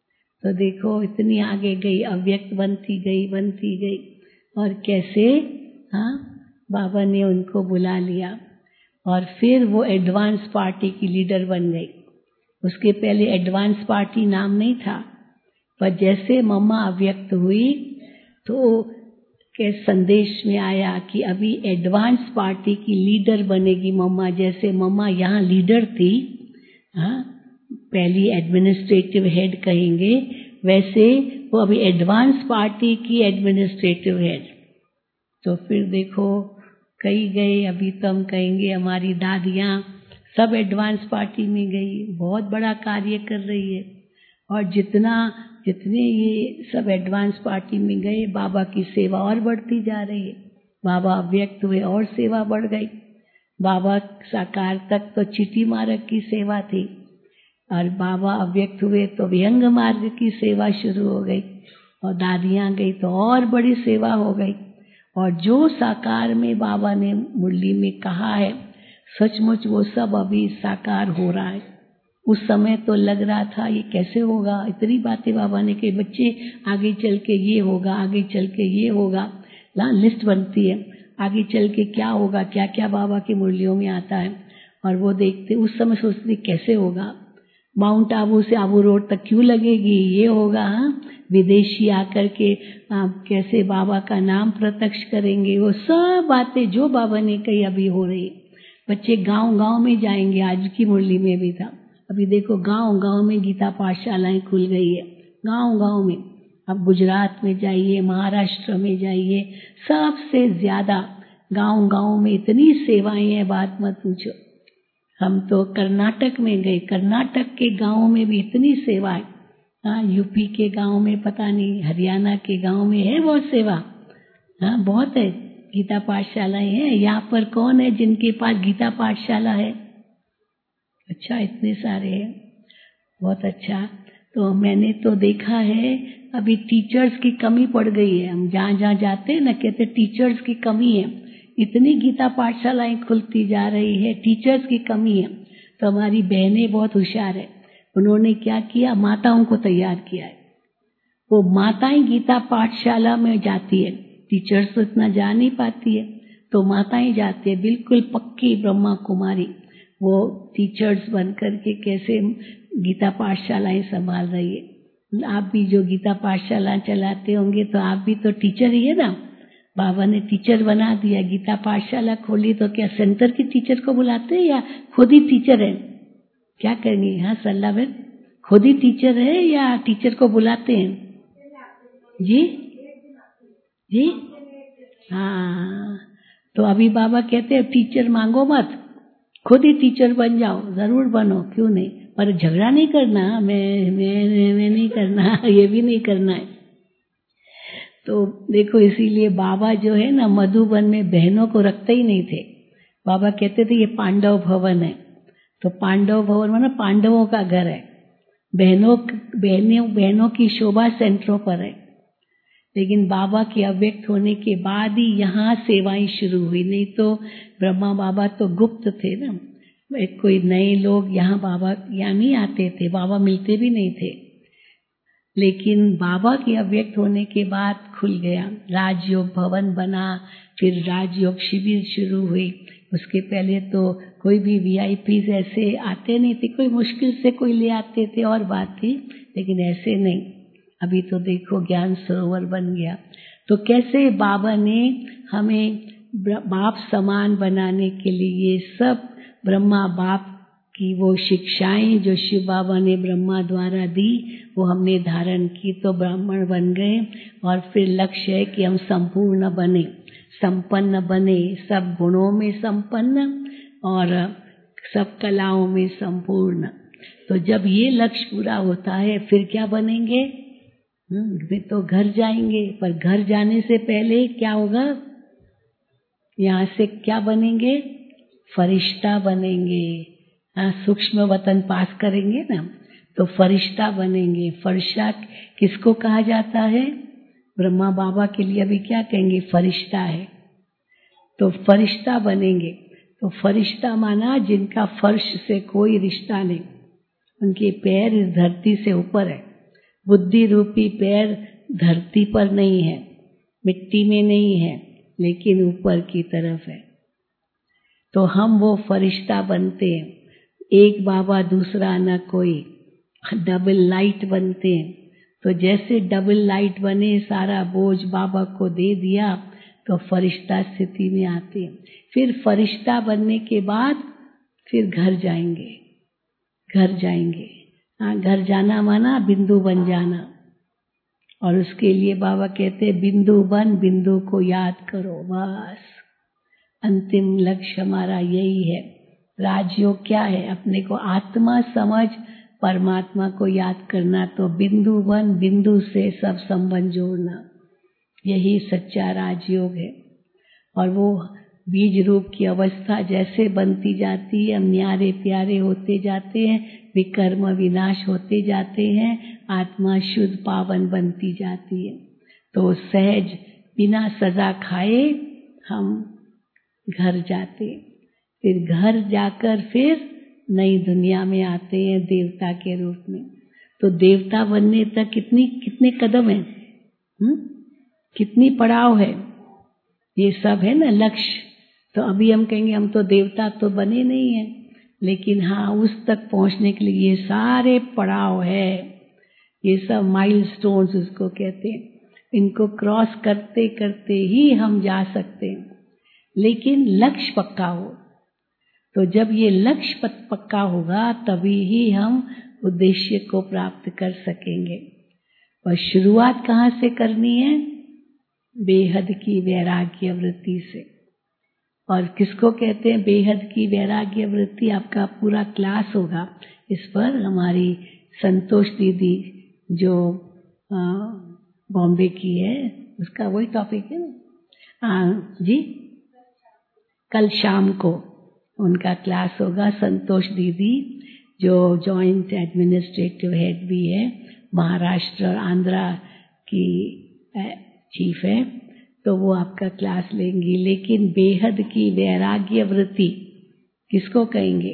तो देखो इतनी आगे गई, अव्यक्त बनती गई बनती गई, और कैसे हाँ बाबा ने उनको बुला लिया और फिर वो एडवांस पार्टी की लीडर बन गई। उसके पहले एडवांस पार्टी नाम नहीं था, पर जैसे मम्मा अव्यक्त हुई तो के संदेश में आया कि अभी एडवांस पार्टी की लीडर बनेगी मम्मा। जैसे मम्मा यहाँ लीडर थी, हाँ पहली एडमिनिस्ट्रेटिव हेड कहेंगे, वैसे वो अभी एडवांस पार्टी की एडमिनिस्ट्रेटिव हेड। तो फिर देखो कई गए, अभी तो हम कहेंगे हमारी दादियाँ सब एडवांस पार्टी में गई, बहुत बड़ा कार्य कर रही है। और जितना जितने ये सब एडवांस पार्टी में गए, बाबा की सेवा और बढ़ती जा रही है। बाबा अव्यक्त हुए और सेवा बढ़ गई। बाबा साकार तक तो चिट्ठी मार्ग की सेवा थी, और बाबा अव्यक्त हुए तो विहंग मार्ग की सेवा शुरू हो गई, और दादियाँ गई तो और बड़ी सेवा हो गई। और जो साकार में बाबा ने मुरली में कहा है, सचमुच वो सब अभी साकार हो रहा है। उस समय तो लग रहा था ये कैसे होगा, इतनी बातें बाबा ने कही, बच्चे आगे चल के ये होगा, आगे चल के ये होगा, ला लिस्ट बनती है, आगे चल के क्या होगा, क्या क्या बाबा की मुरलियों में आता है। और वो देखते, उस समय सोचते कैसे होगा, माउंट आबू से आबू रोड तक क्यों लगेगी, ये होगा, हाँ विदेशी आकर के आ, कैसे बाबा का नाम प्रत्यक्ष करेंगे। वो सब बातें जो बाबा ने कही अभी हो रही। बच्चे गांव गांव में जाएंगे, आज की मुरली में भी था, अभी देखो गांव गांव में गीता पाठशालाएं खुल गई है, गांव गांव में। अब गुजरात में जाइए, महाराष्ट्र में जाइए, सबसे ज्यादा गांव गांव में इतनी सेवाएं हैं, बात मत पूछो। हम तो कर्नाटक में गए, कर्नाटक के गांव में भी इतनी सेवा है। हाँ, यूपी के गांव में पता नहीं, हरियाणा के गांव में है बहुत सेवा, हाँ बहुत है, गीता पाठशालाएं हैं। यहाँ पर कौन है जिनके पास गीता पाठशाला है? अच्छा, इतने सारे हैं, बहुत अच्छा। तो मैंने तो देखा है अभी टीचर्स की कमी पड़ गई है। हम जहाँ जहाँ जाते हैं ना, कहते टीचर्स की कमी है, इतनी गीता पाठशालाएं खुलती जा रही है, टीचर्स की कमी है। तो हमारी बहनें बहुत होशियार है, उन्होंने क्या किया, माताओं को तैयार किया है। वो माताएं गीता पाठशाला में जाती है, टीचर्स तो इतना जा नहीं पाती है, तो माताएं जाती है, बिल्कुल पक्की ब्रह्मा कुमारी, वो टीचर्स बन करके कैसे गीता पाठशालाएं संभाल रही है। आप भी जो गीता पाठशाला चलाते होंगे तो आप भी तो टीचर ही है ना। बाबा ने टीचर बना दिया, गीता पाठशाला खोली, तो क्या सेंटर की टीचर को बुलाते हैं या खुद ही टीचर है? क्या करेंगे? हाँ सल्ला बहन, खुद ही टीचर है या टीचर को बुलाते हैं? जी जी हाँ, तो अभी बाबा कहते हैं टीचर मांगो मत, खुद ही टीचर बन जाओ, जरूर बनो, क्यों नहीं, पर झगड़ा नहीं करना, मैं मैं मैं नहीं करना, ये भी नहीं करना है। तो देखो, इसीलिए बाबा जो है ना, मधुबन में बहनों को रखते ही नहीं थे। बाबा कहते थे ये पांडव भवन है, तो पांडव भवन माना पांडवों का घर है, बहनों बहनों बहनों की शोभा सेंटरों पर है। लेकिन बाबा के अव्यक्त होने के बाद ही यहाँ सेवाएं शुरू हुई, नहीं तो ब्रह्मा बाबा तो गुप्त थे ना, कोई नए लोग यहाँ बाबा यहाँ नहीं आते थे, बाबा मिलते भी नहीं थे। लेकिन बाबा के अव्यक्त होने के बाद खुल गया, राजयोग भवन बना, फिर राजयोग शिविर शुरू हुई। उसके पहले तो कोई भी वीआईपी ऐसे आते नहीं थे, कोई मुश्किल से कोई ले आते थे और बात थी, लेकिन ऐसे नहीं। अभी तो देखो ज्ञान सरोवर बन गया। तो कैसे बाबा ने हमें बाप समान बनाने के लिए सब ब्रह्मा बाप की वो शिक्षाएं जो शिव बाबा ने ब्रह्मा द्वारा दी, वो हमने धारण की, तो ब्राह्मण बन गए। और फिर लक्ष्य है कि हम संपूर्ण बने, संपन्न बने, सब गुणों में संपन्न और सब कलाओं में संपूर्ण। तो जब ये लक्ष्य पूरा होता है, फिर क्या बनेंगे? वे तो घर जाएंगे, पर घर जाने से पहले क्या होगा? यहाँ से क्या बनेंगे? फरिश्ता बनेंगे। हाँ, सूक्ष्म वतन पास करेंगे ना तो फरिश्ता बनेंगे। फरिश्ता किसको कहा जाता है? ब्रह्मा बाबा के लिए अभी क्या कहेंगे? फरिश्ता है। तो फरिश्ता बनेंगे। तो फरिश्ता माना जिनका फर्श से कोई रिश्ता नहीं, उनके पैर इस धरती से ऊपर है। बुद्धि रूपी पैर धरती पर नहीं है, मिट्टी में नहीं है, लेकिन ऊपर की तरफ है। तो हम वो फरिश्ता बनते हैं। एक बाबा दूसरा न कोई, डबल लाइट बनते हैं। तो जैसे डबल लाइट बने, सारा बोझ बाबा को दे दिया तो फरिश्ता स्थिति में आते हैं। फिर फरिश्ता बनने के बाद फिर घर जाएंगे। घर जाएंगे हाँ, घर जाना माना बिंदु बन जाना। और उसके लिए बाबा कहते हैं बिंदु बन, बिंदु को याद करो, बस अंतिम लक्ष्य हमारा यही है। राजयोग क्या है? अपने को आत्मा समझ परमात्मा को याद करना। तो बिंदु बन, बिंदु से सब संबंध जोड़ना, यही सच्चा राजयोग है। और वो बीज रूप की अवस्था जैसे बनती जाती है, हम न्यारे प्यारे होते जाते हैं, विकर्म विनाश होते जाते हैं, आत्मा शुद्ध पावन बनती जाती है। तो सहज बिना सजा खाए हम घर जाते, फिर घर जाकर फिर नई दुनिया में आते हैं देवता के रूप में। तो देवता बनने तक कितनी कितने कदम हैं, हुँ? कितनी पड़ाव है, ये सब है ना लक्ष्य। तो अभी हम कहेंगे हम तो देवता तो बने नहीं हैं, लेकिन हाँ उस तक पहुंचने के लिए ये सारे पड़ाव है, ये सब माइलस्टोन्स उसको कहते हैं। इनको क्रॉस करते करते ही हम जा सकते हैं, लेकिन लक्ष्य पक्का हो। तो जब ये लक्ष्य पक्का होगा तभी ही हम उद्देश्य को प्राप्त कर सकेंगे। और शुरुआत कहाँ से करनी है? बेहद की वैराग्य वृत्ति से। और किसको कहते हैं बेहद की वैराग्य वृत्ति? आपका पूरा क्लास होगा इस पर। हमारी संतोष दीदी जो बॉम्बे की है, उसका वही टॉपिक है ना। हाँ जी, कल शाम को उनका क्लास होगा। संतोष दीदी जो जॉइंट एडमिनिस्ट्रेटिव हेड भी है, महाराष्ट्र और आंध्रा की चीफ है, तो वो आपका क्लास लेंगी। लेकिन बेहद की वैराग्य वृत्ति किसको कहेंगे?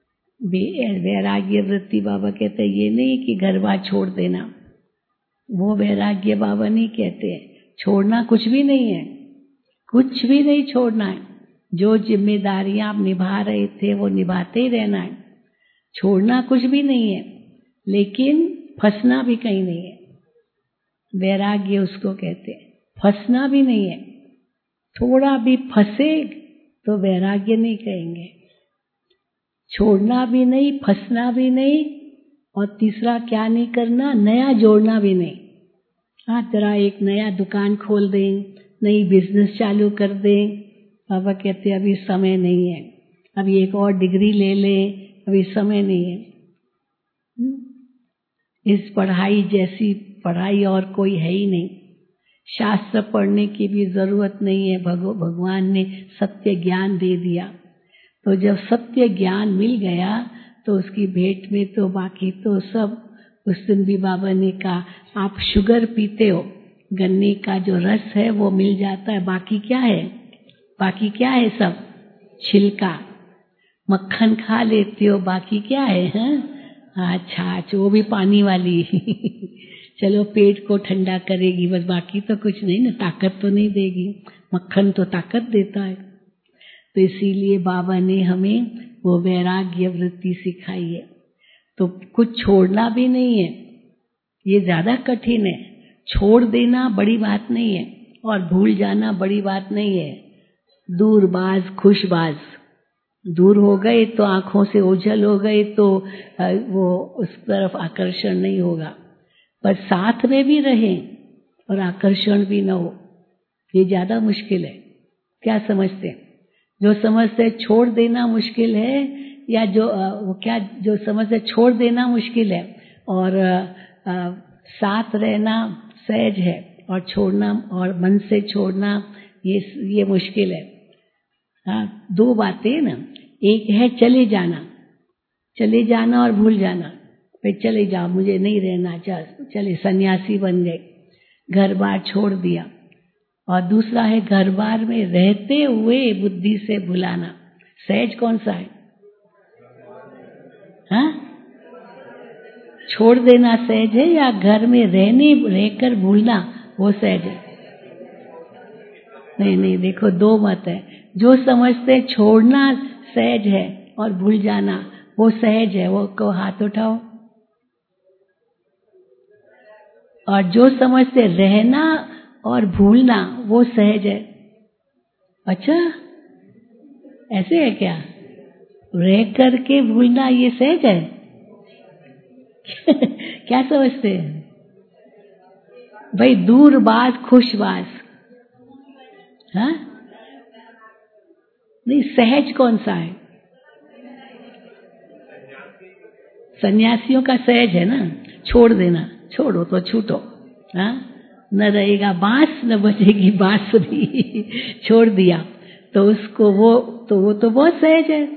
वैराग्य वृत्ति बाबा कहते हैं ये नहीं कि घर बार छोड़ देना, वो वैराग्य बाबा नहीं कहते हैं। छोड़ना कुछ भी नहीं है, कुछ भी नहीं छोड़ना है। जो जिम्मेदारियां आप निभा रहे थे वो निभाते ही रहना है, छोड़ना कुछ भी नहीं है, लेकिन फंसना भी कहीं नहीं है। वैराग्य उसको कहते हैं, फंसना भी नहीं है। थोड़ा भी फंसे तो वैराग्य नहीं कहेंगे। छोड़ना भी नहीं, फंसना भी नहीं, और तीसरा क्या नहीं करना? नया जोड़ना भी नहीं। हाँ, जरा एक नया दुकान खोल दें, नई बिजनेस चालू कर दें, बाबा कहते अभी समय नहीं है, अभी एक और डिग्री ले लें, अभी समय नहीं है। इस पढ़ाई जैसी पढ़ाई और कोई है ही नहीं। शास्त्र पढ़ने की भी जरूरत नहीं है, भगव भगवान ने सत्य ज्ञान दे दिया। तो जब सत्य ज्ञान मिल गया तो उसकी भेंट में तो बाकी तो सब, उस दिन भी बाबा ने कहा आप शुगर पीते हो, गन्ने का जो रस है वो मिल जाता है, बाकी क्या है? बाकी क्या है? सब छिलका। मक्खन खा लेते हो, बाकी क्या है? हाँ छाछ, वो भी पानी वाली चलो पेट को ठंडा करेगी बस, बाकी तो कुछ नहीं ना, ताकत तो नहीं देगी। मक्खन तो ताकत देता है। तो इसीलिए बाबा ने हमें वो वैराग्य वृत्ति सिखाई है। तो कुछ छोड़ना भी नहीं है, ये ज्यादा कठिन है। छोड़ देना बड़ी बात नहीं है, और भूल जाना बड़ी बात नहीं है। दूरबाज खुशबाज, दूर हो गए तो आंखों से ओझल हो गए तो वो उस तरफ आकर्षण नहीं होगा, पर साथ में भी रहें और आकर्षण भी न हो, ये ज्यादा मुश्किल है। क्या समझते हैं? जो समझते छोड़ देना मुश्किल है, या जो वो क्या जो समझते छोड़ देना मुश्किल है और आ, साथ रहना सहज है और छोड़ना और मन से छोड़ना ये ये मुश्किल है। हाँ, दो बातें हैं ना, एक है चले जाना, चले जाना और भूल जाना, भाई चले जाओ मुझे नहीं रहना, चल चले सन्यासी बन गए, घर बार छोड़ दिया। और दूसरा है घर बार में रहते हुए बुद्धि से भुलाना। सहज कौन सा है? हाँ, छोड़ देना सहज है या घर में रहने रहकर भूलना वो सहज है? नहीं नहीं, देखो दो मत है। जो समझते छोड़ना सहज है और भूल जाना वो सहज है, वो को हाथ उठाओ। और जो समझते रहना और भूलना वो सहज है। अच्छा, ऐसे है क्या? रह करके भूलना ये सहज है? क्या समझते हैं भाई? दूर बास खुश बास, हाँ? नहीं, सहज कौन सा है? सन्यासियों का सहज है ना, छोड़ देना, छोड़ो तो छूटो, हाँ? न रहेगा बांस न बजेगी बांसुरी। छोड़ दिया तो उसको वो तो वो तो बहुत सहज है।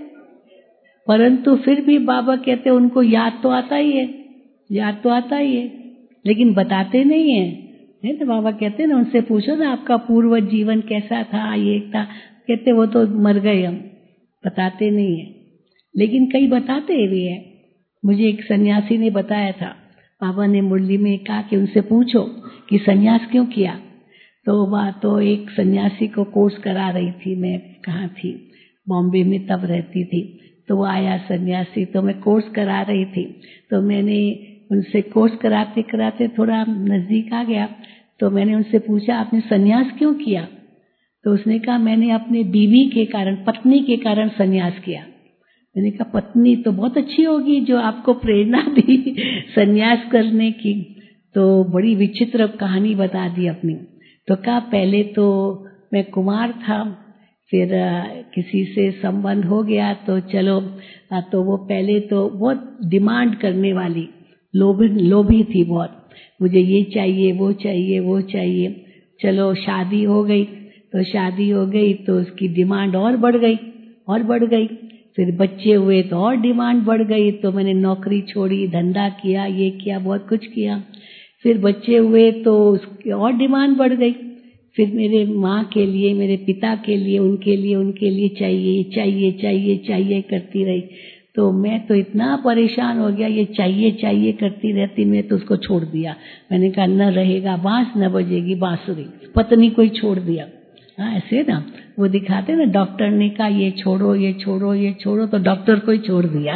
परंतु फिर भी बाबा कहते हैं उनको याद तो आता ही है, याद तो आता ही है, लेकिन बताते नहीं है, है ना? बाबा कहते हैं ना, उनसे पूछो ना आपका पूर्व जीवन कैसा था, ये था, कहते वो तो मर गए, हम बताते नहीं है। लेकिन कई बताते भी है। मुझे एक सन्यासी ने बताया था, बाबा ने मुरली में कहा कि उनसे पूछो कि सन्यास क्यों किया। तो बात तो एक सन्यासी को कोर्स करा रही थी, मैं कहाँ थी, बॉम्बे में तब रहती थी। तो वो आया सन्यासी, तो मैं कोर्स करा रही थी, तो मैंने उनसे कोर्स कराते कराते थोड़ा नजदीक आ गया, तो मैंने उनसे पूछा आपने सन्यास क्यों किया? तो उसने कहा मैंने अपने बीवी के कारण, पत्नी के कारण सन्यास किया। मैंने कहा पत्नी तो बहुत अच्छी होगी जो आपको प्रेरणा दी सन्यास करने की। तो बड़ी विचित्र कहानी बता दी अपनी। तो कहा पहले तो मैं कुमार था, फिर किसी से संबंध हो गया, तो चलो, तो वो पहले तो बहुत डिमांड करने वाली, लोभी लोभी थी बहुत, मुझे ये चाहिए वो चाहिए वो चाहिए। चलो शादी हो गई, तो शादी हो गई तो उसकी डिमांड और बढ़ गई और बढ़ गई। फिर बच्चे हुए तो और डिमांड बढ़ गई, तो मैंने नौकरी छोड़ी, धंधा किया, ये किया, बहुत कुछ किया। फिर बच्चे हुए तो उसकी और डिमांड बढ़ गई। फिर मेरे माँ के लिए, मेरे पिता के लिए, उनके लिए उनके लिए चाहिए चाहिए चाहिए चाहिए करती रही। तो मैं तो इतना परेशान हो गया, ये चाहिए चाहिए करती रहती, मैं तो उसको छोड़ दिया। मैंने कहा न रहेगा बांस न बजेगी बांसुरी, पत्नी को ही छोड़ दिया। हाँ, ऐसे ना वो दिखाते ना, डॉक्टर ने कहा ये छोड़ो ये छोड़ो ये छोड़ो, तो डॉक्टर को ही छोड़ दिया।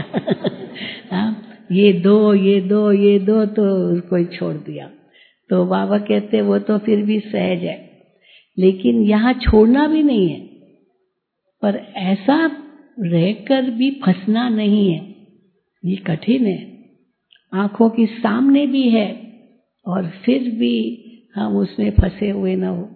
हाँ, ये दो ये दो ये दो, तो उसको ही छोड़ दिया। तो बाबा कहते वो तो फिर भी सहज है, लेकिन यहाँ छोड़ना भी नहीं है, पर ऐसा रहकर भी फंसना नहीं है, ये कठिन है। आंखों के सामने भी है और फिर भी हम उसमें फंसे हुए ना हो।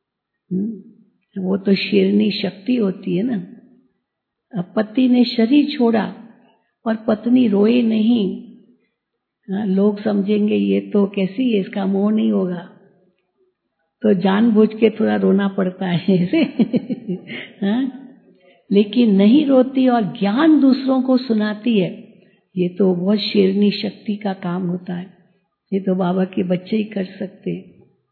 वो तो शेरनी शक्ति होती है ना। अब पति ने शरीर छोड़ा और पत्नी रोए नहीं, हाँ, लोग समझेंगे ये तो कैसी है, इसका मोह नहीं होगा, तो जानबूझ के थोड़ा रोना पड़ता है ऐसे। हाँ, लेकिन नहीं रोती और ज्ञान दूसरों को सुनाती है, ये तो बहुत शेरनी शक्ति का काम होता है। ये तो बाबा के बच्चे ही कर सकते हैं।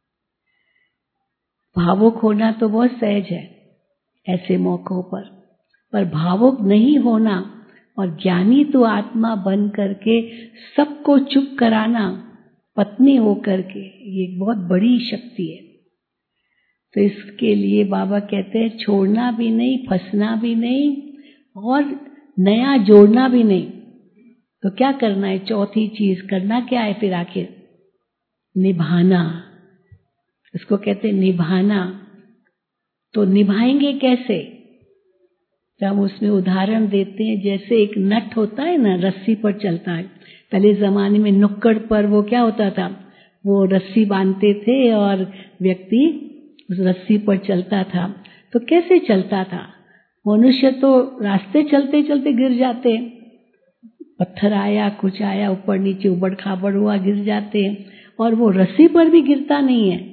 भावुक होना तो बहुत सहज है ऐसे मौकों पर, पर भावुक नहीं होना और ज्ञानी तो आत्मा बन करके सबको चुप कराना, पत्नी हो करके, ये बहुत बड़ी शक्ति है। तो इसके लिए बाबा कहते हैं छोड़ना भी नहीं, फंसना भी नहीं और नया जोड़ना भी नहीं। तो क्या करना है? चौथी चीज करना क्या है फिर आखिर? निभाना। इसको कहते हैं निभाना। तो निभाएंगे कैसे? तो हम उसमें उदाहरण देते हैं, जैसे एक नट होता है ना, रस्सी पर चलता है। पहले जमाने में नुक्कड़ पर वो क्या होता था, वो रस्सी बांधते थे और व्यक्ति उस रस्सी पर चलता था। तो कैसे चलता था? मनुष्य तो रास्ते चलते चलते गिर जाते हैं, पत्थर आया कुछ आया, ऊपर नीचे उबड़ खाबड़ हुआ, गिर जाते हैं। और वो रस्सी पर भी गिरता नहीं है।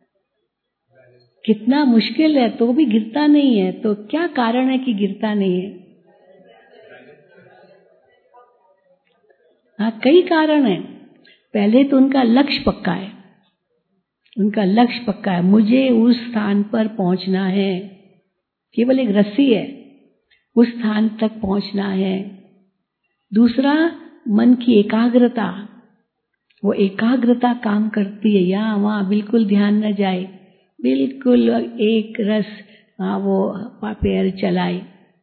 कितना मुश्किल है तो भी गिरता नहीं है। तो क्या कारण है कि गिरता नहीं है? हाँ, कई कारण है। पहले तो उनका लक्ष्य पक्का है। उनका लक्ष्य पक्का है, मुझे उस स्थान पर पहुंचना है। केवल एक रस्सी है, उस स्थान तक पहुंचना है। दूसरा, मन की एकाग्रता। वो एकाग्रता काम करती है, यहाँ वहाँ बिल्कुल ध्यान न जाए, बिल्कुल एक रस हाँ वो पैर चलाए।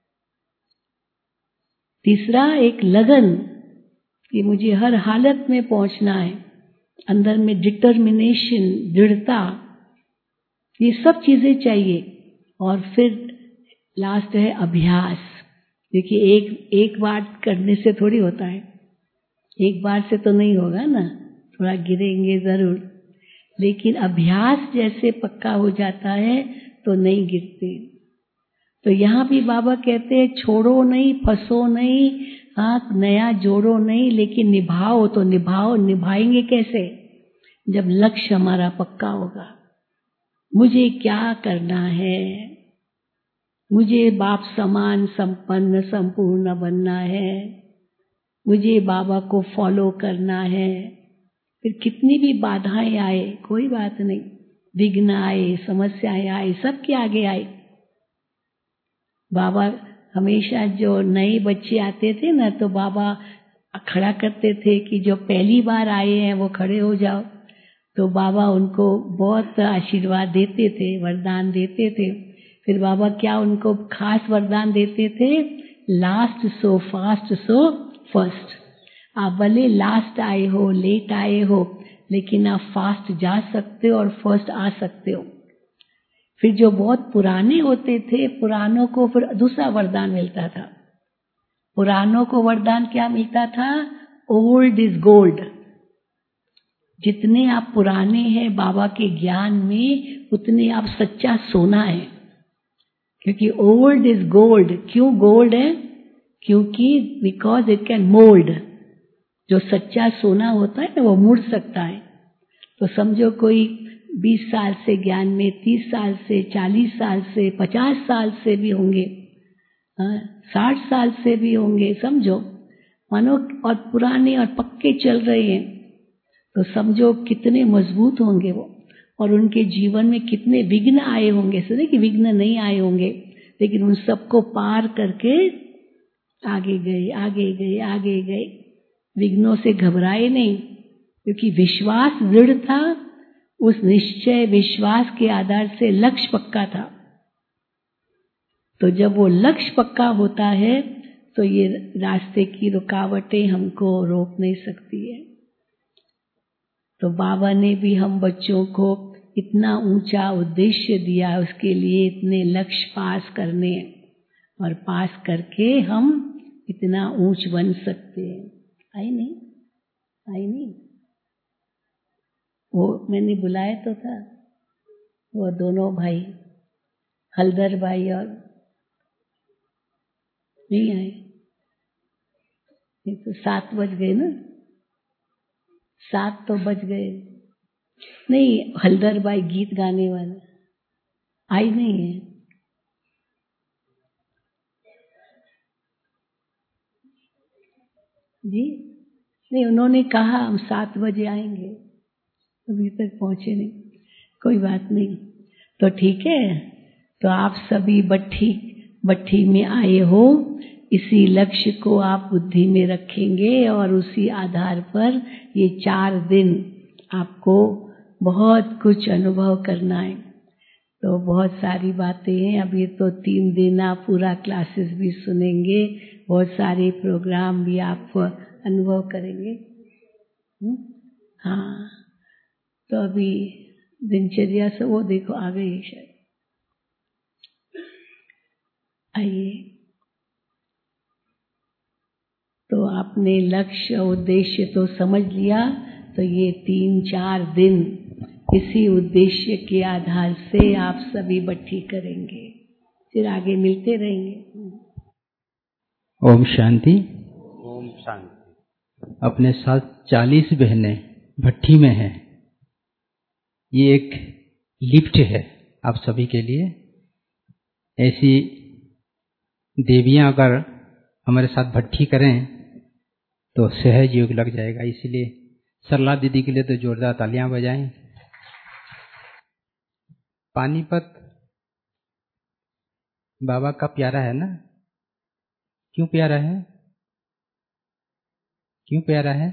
तीसरा, एक लगन कि मुझे हर हालत में पहुंचना है। अंदर में डिटर्मिनेशन, दृढ़ता, ये सब चीजें चाहिए। और फिर लास्ट है अभ्यास। देखिए, एक एक बार करने से थोड़ी होता है, एक बार से तो नहीं होगा ना, थोड़ा गिरेंगे जरूर, लेकिन अभ्यास जैसे पक्का हो जाता है तो नहीं गिरते। तो यहाँ भी बाबा कहते हैं छोड़ो नहीं, फंसो नहीं, हाँ नया जोड़ो नहीं, लेकिन निभाओ। तो निभाओ, निभाएंगे कैसे? जब लक्ष्य हमारा पक्का होगा। मुझे क्या करना है? मुझे बाप समान संपन्न संपूर्ण बनना है, मुझे बाबा को फॉलो करना है। फिर कितनी भी बाधाएं आए कोई बात नहीं, विघ्न आए, समस्याएं आए, सबके आगे आए। बाबा हमेशा जो नए बच्चे आते थे ना, तो बाबा खड़ा करते थे कि जो पहली बार आए हैं वो खड़े हो जाओ। तो बाबा उनको बहुत आशीर्वाद देते थे, वरदान देते थे। फिर बाबा क्या उनको खास वरदान देते थे? Last so fast so first. आप भले लास्ट आए हो, लेट आए हो, लेकिन आप फास्ट जा सकते हो और फर्स्ट आ सकते हो। फिर जो बहुत पुराने होते थे, पुरानों को फिर दूसरा वरदान मिलता था। पुरानों को वरदान क्या मिलता था? Old is gold. जितने आप पुराने हैं बाबा के ज्ञान में, उतने आप सच्चा सोना है। क्योंकि ओल्ड इज गोल्ड। क्यों गोल्ड है? क्योंकि बिकॉज इट कैन मोल्ड। जो सच्चा सोना होता है ना, वो मुड़ सकता है। तो समझो कोई बीस साल से ज्ञान में, तीस साल से, चालीस साल से, पचास साल से भी होंगे, साठ साल से भी होंगे, समझो मानो, और पुराने और पक्के चल रहे हैं, तो समझो कितने मजबूत होंगे वो। और उनके जीवन में कितने विघ्न आए होंगे। सुने कि विघ्न नहीं आए होंगे, लेकिन उन सबको पार करके आगे गए, आगे गए, आगे गए। विघ्नों से घबराए नहीं, क्योंकि विश्वास दृढ़ था। उस निश्चय विश्वास के आधार से लक्ष्य पक्का था। तो जब वो लक्ष्य पक्का होता है तो ये रास्ते की रुकावटें हमको रोक नहीं सकती है। तो बाबा ने भी हम बच्चों को इतना ऊंचा उद्देश्य दिया, उसके लिए इतने लक्ष्य पास करने, और पास करके हम इतना ऊंच बन सकते हैं। आई नहीं? आई नहीं? वो मैंने बुलाया तो था, वो दोनों भाई, हलदर भाई, और नहीं आए। ये तो सात बज गए ना, सात तो बज गए। नहीं, हलदर भाई गीत गाने वाला आई नहीं है। जी नहीं, उन्होंने कहा हम सात बजे आएंगे, अभी तक पहुंचे नहीं। कोई बात नहीं, तो ठीक है। तो आप सभी बट्ठी बट्ठी में आए हो, इसी लक्ष्य को आप बुद्धि में रखेंगे और उसी आधार पर ये चार दिन आपको बहुत कुछ अनुभव करना है। तो बहुत सारी बातें हैं। अभी तो तीन दिन आप पूरा क्लासेस भी सुनेंगे, बहुत सारे प्रोग्राम भी आप अनुभव करेंगे। हाँ, तो अभी दिनचर्या से वो देखो आ गई शायद। आइए, तो आपने लक्ष्य उद्देश्य तो समझ लिया। तो ये तीन चार दिन इसी उद्देश्य के आधार से आप सभी बट्ठी करेंगे, फिर आगे मिलते रहेंगे। ओम शांति। ओम शांति। अपने साथ चालीस बहनें भट्ठी में हैं। ये एक लिफ्ट है आप सभी के लिए। ऐसी देवियां अगर हमारे साथ भट्टी करें तो सहज योग लग जाएगा। इसलिए सरला दीदी के लिए तो जोरदार तालियां बजाएं। पानीपत बाबा का प्यारा है ना? क्यों प्यारा है? क्यों प्यारा है?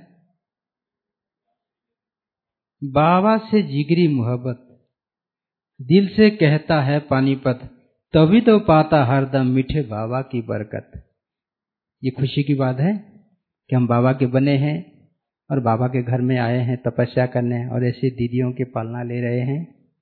बाबा से जिगरी मोहब्बत, दिल से कहता है पानीपत, तभी तो पाता हरदम मीठे बाबा की बरकत। ये खुशी की बात है कि हम बाबा के बने हैं और बाबा के घर में आए हैं तपस्या करने, और ऐसी दीदियों की पालना ले रहे हैं।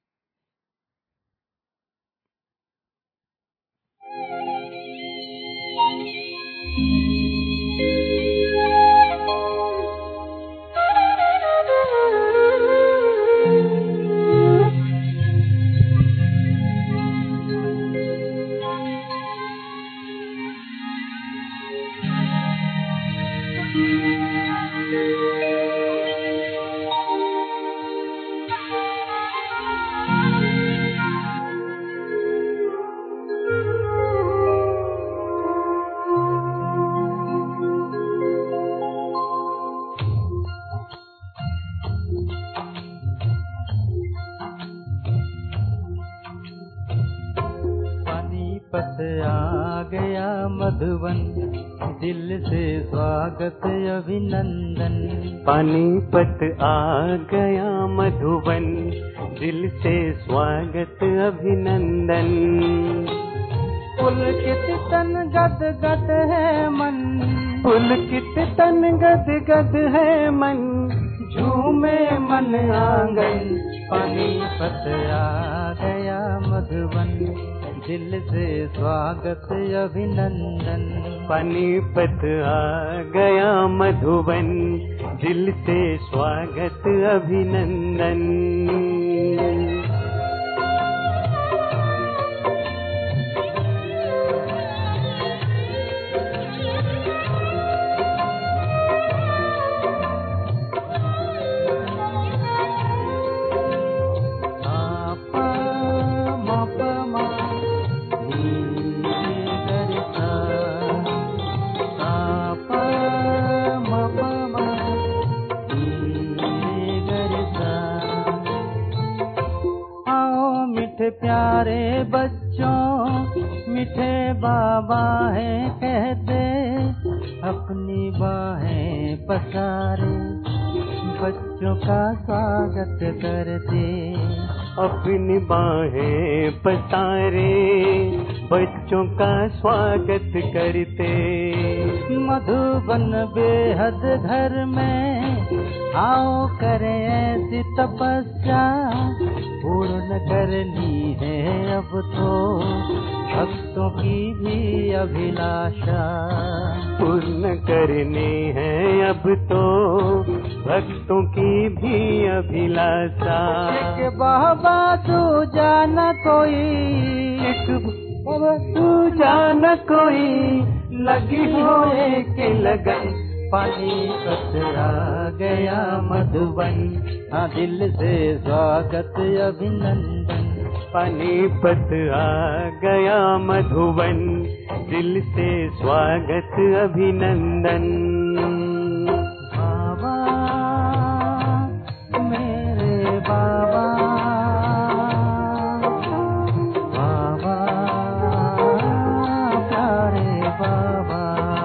आ गया मधुबन, दिल से स्वागत अभिनंदन। पानीपत आ गया मधुबन, दिल से स्वागत अभिनंदन। पुलकित तन गद गद है मन, पुलकित तन गद गद है मन, झूमे मन आंगन। पानीपत आ गया मधुबन, दिल से स्वागत अभिनंदन। पानीपत आ गया मधुबन, दिल से स्वागत अभिनंदन। प्यारे बच्चों मीठे बाबा है कहते, अपनी बाहें पसारे बच्चों का स्वागत करते। अपनी बाहें पसारे बच्चों का स्वागत करते। मधुबन बेहद घर में आओ करें ऐसी तपस्या, पूर्ण करनी है अब तो भक्तों की भी अभिलाषा। पूर्ण करनी है अब तो भक्तों की भी अभिलाषा। एक बाबा तू जाना कोई, एक बाबा तू जाना कोई, लगी हो एक लगन। पानीपत आ गया मधुबन, हाँ दिल से स्वागत अभिनंदन। पानीपत आ गया मधुबन, दिल से स्वागत अभिनंदन। बाबा मेरे बाबा, बाबा प्यारे बाबा,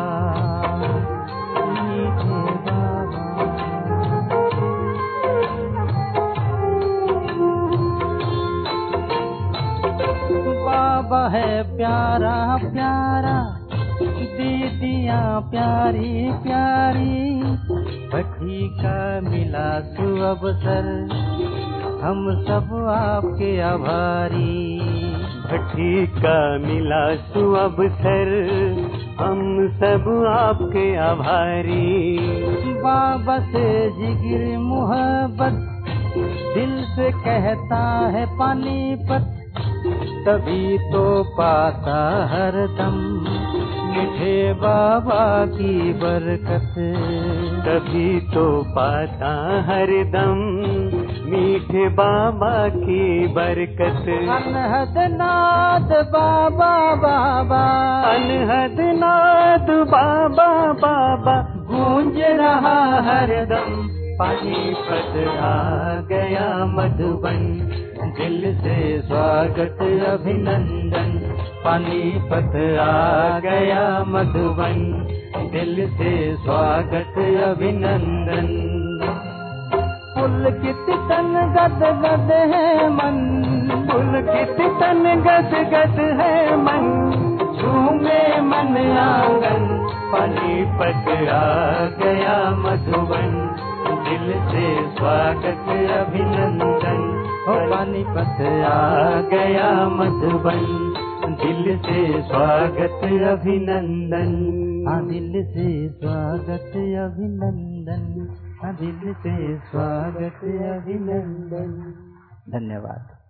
बाबा है प्यारा प्यारा, दीदियाँ प्यारी प्यारी, भट्टी का मिला सु अवसर, हम सब आपके आभारी। भट्टी का मिला सु अवसर, हम सब आपके आभारी। बाबा से जिगर मोहब्बत, दिल से कहता है पानीपत, तभी तो पाता हरदम मीठे बाबा की बरकत। तभी तो पाता हरदम मीठे बाबा की बरकत। अनहद नाद बाबा बाबा, अनहद नाद बाबा बाबा, गूंज रहा हरदम। पानीपत आ गया मधुबन, दिल से स्वागत अभिनंदन। पानीपत आ गया मधुबन, दिल से स्वागत अभिनंदन। पुलकित तन गद गद है मन, पुलकित तन गद गद है मन, झूमे मन आंगन। पानीपत आ गया मधुबन, दिल से स्वागत अभिनंदन। ओ पानीपत आ गया मधुबन, दिल से स्वागत अभिनंदन। हाँ दिल से स्वागत अभिनंदन, हाँ दिल से स्वागत अभिनंदन। धन्यवाद।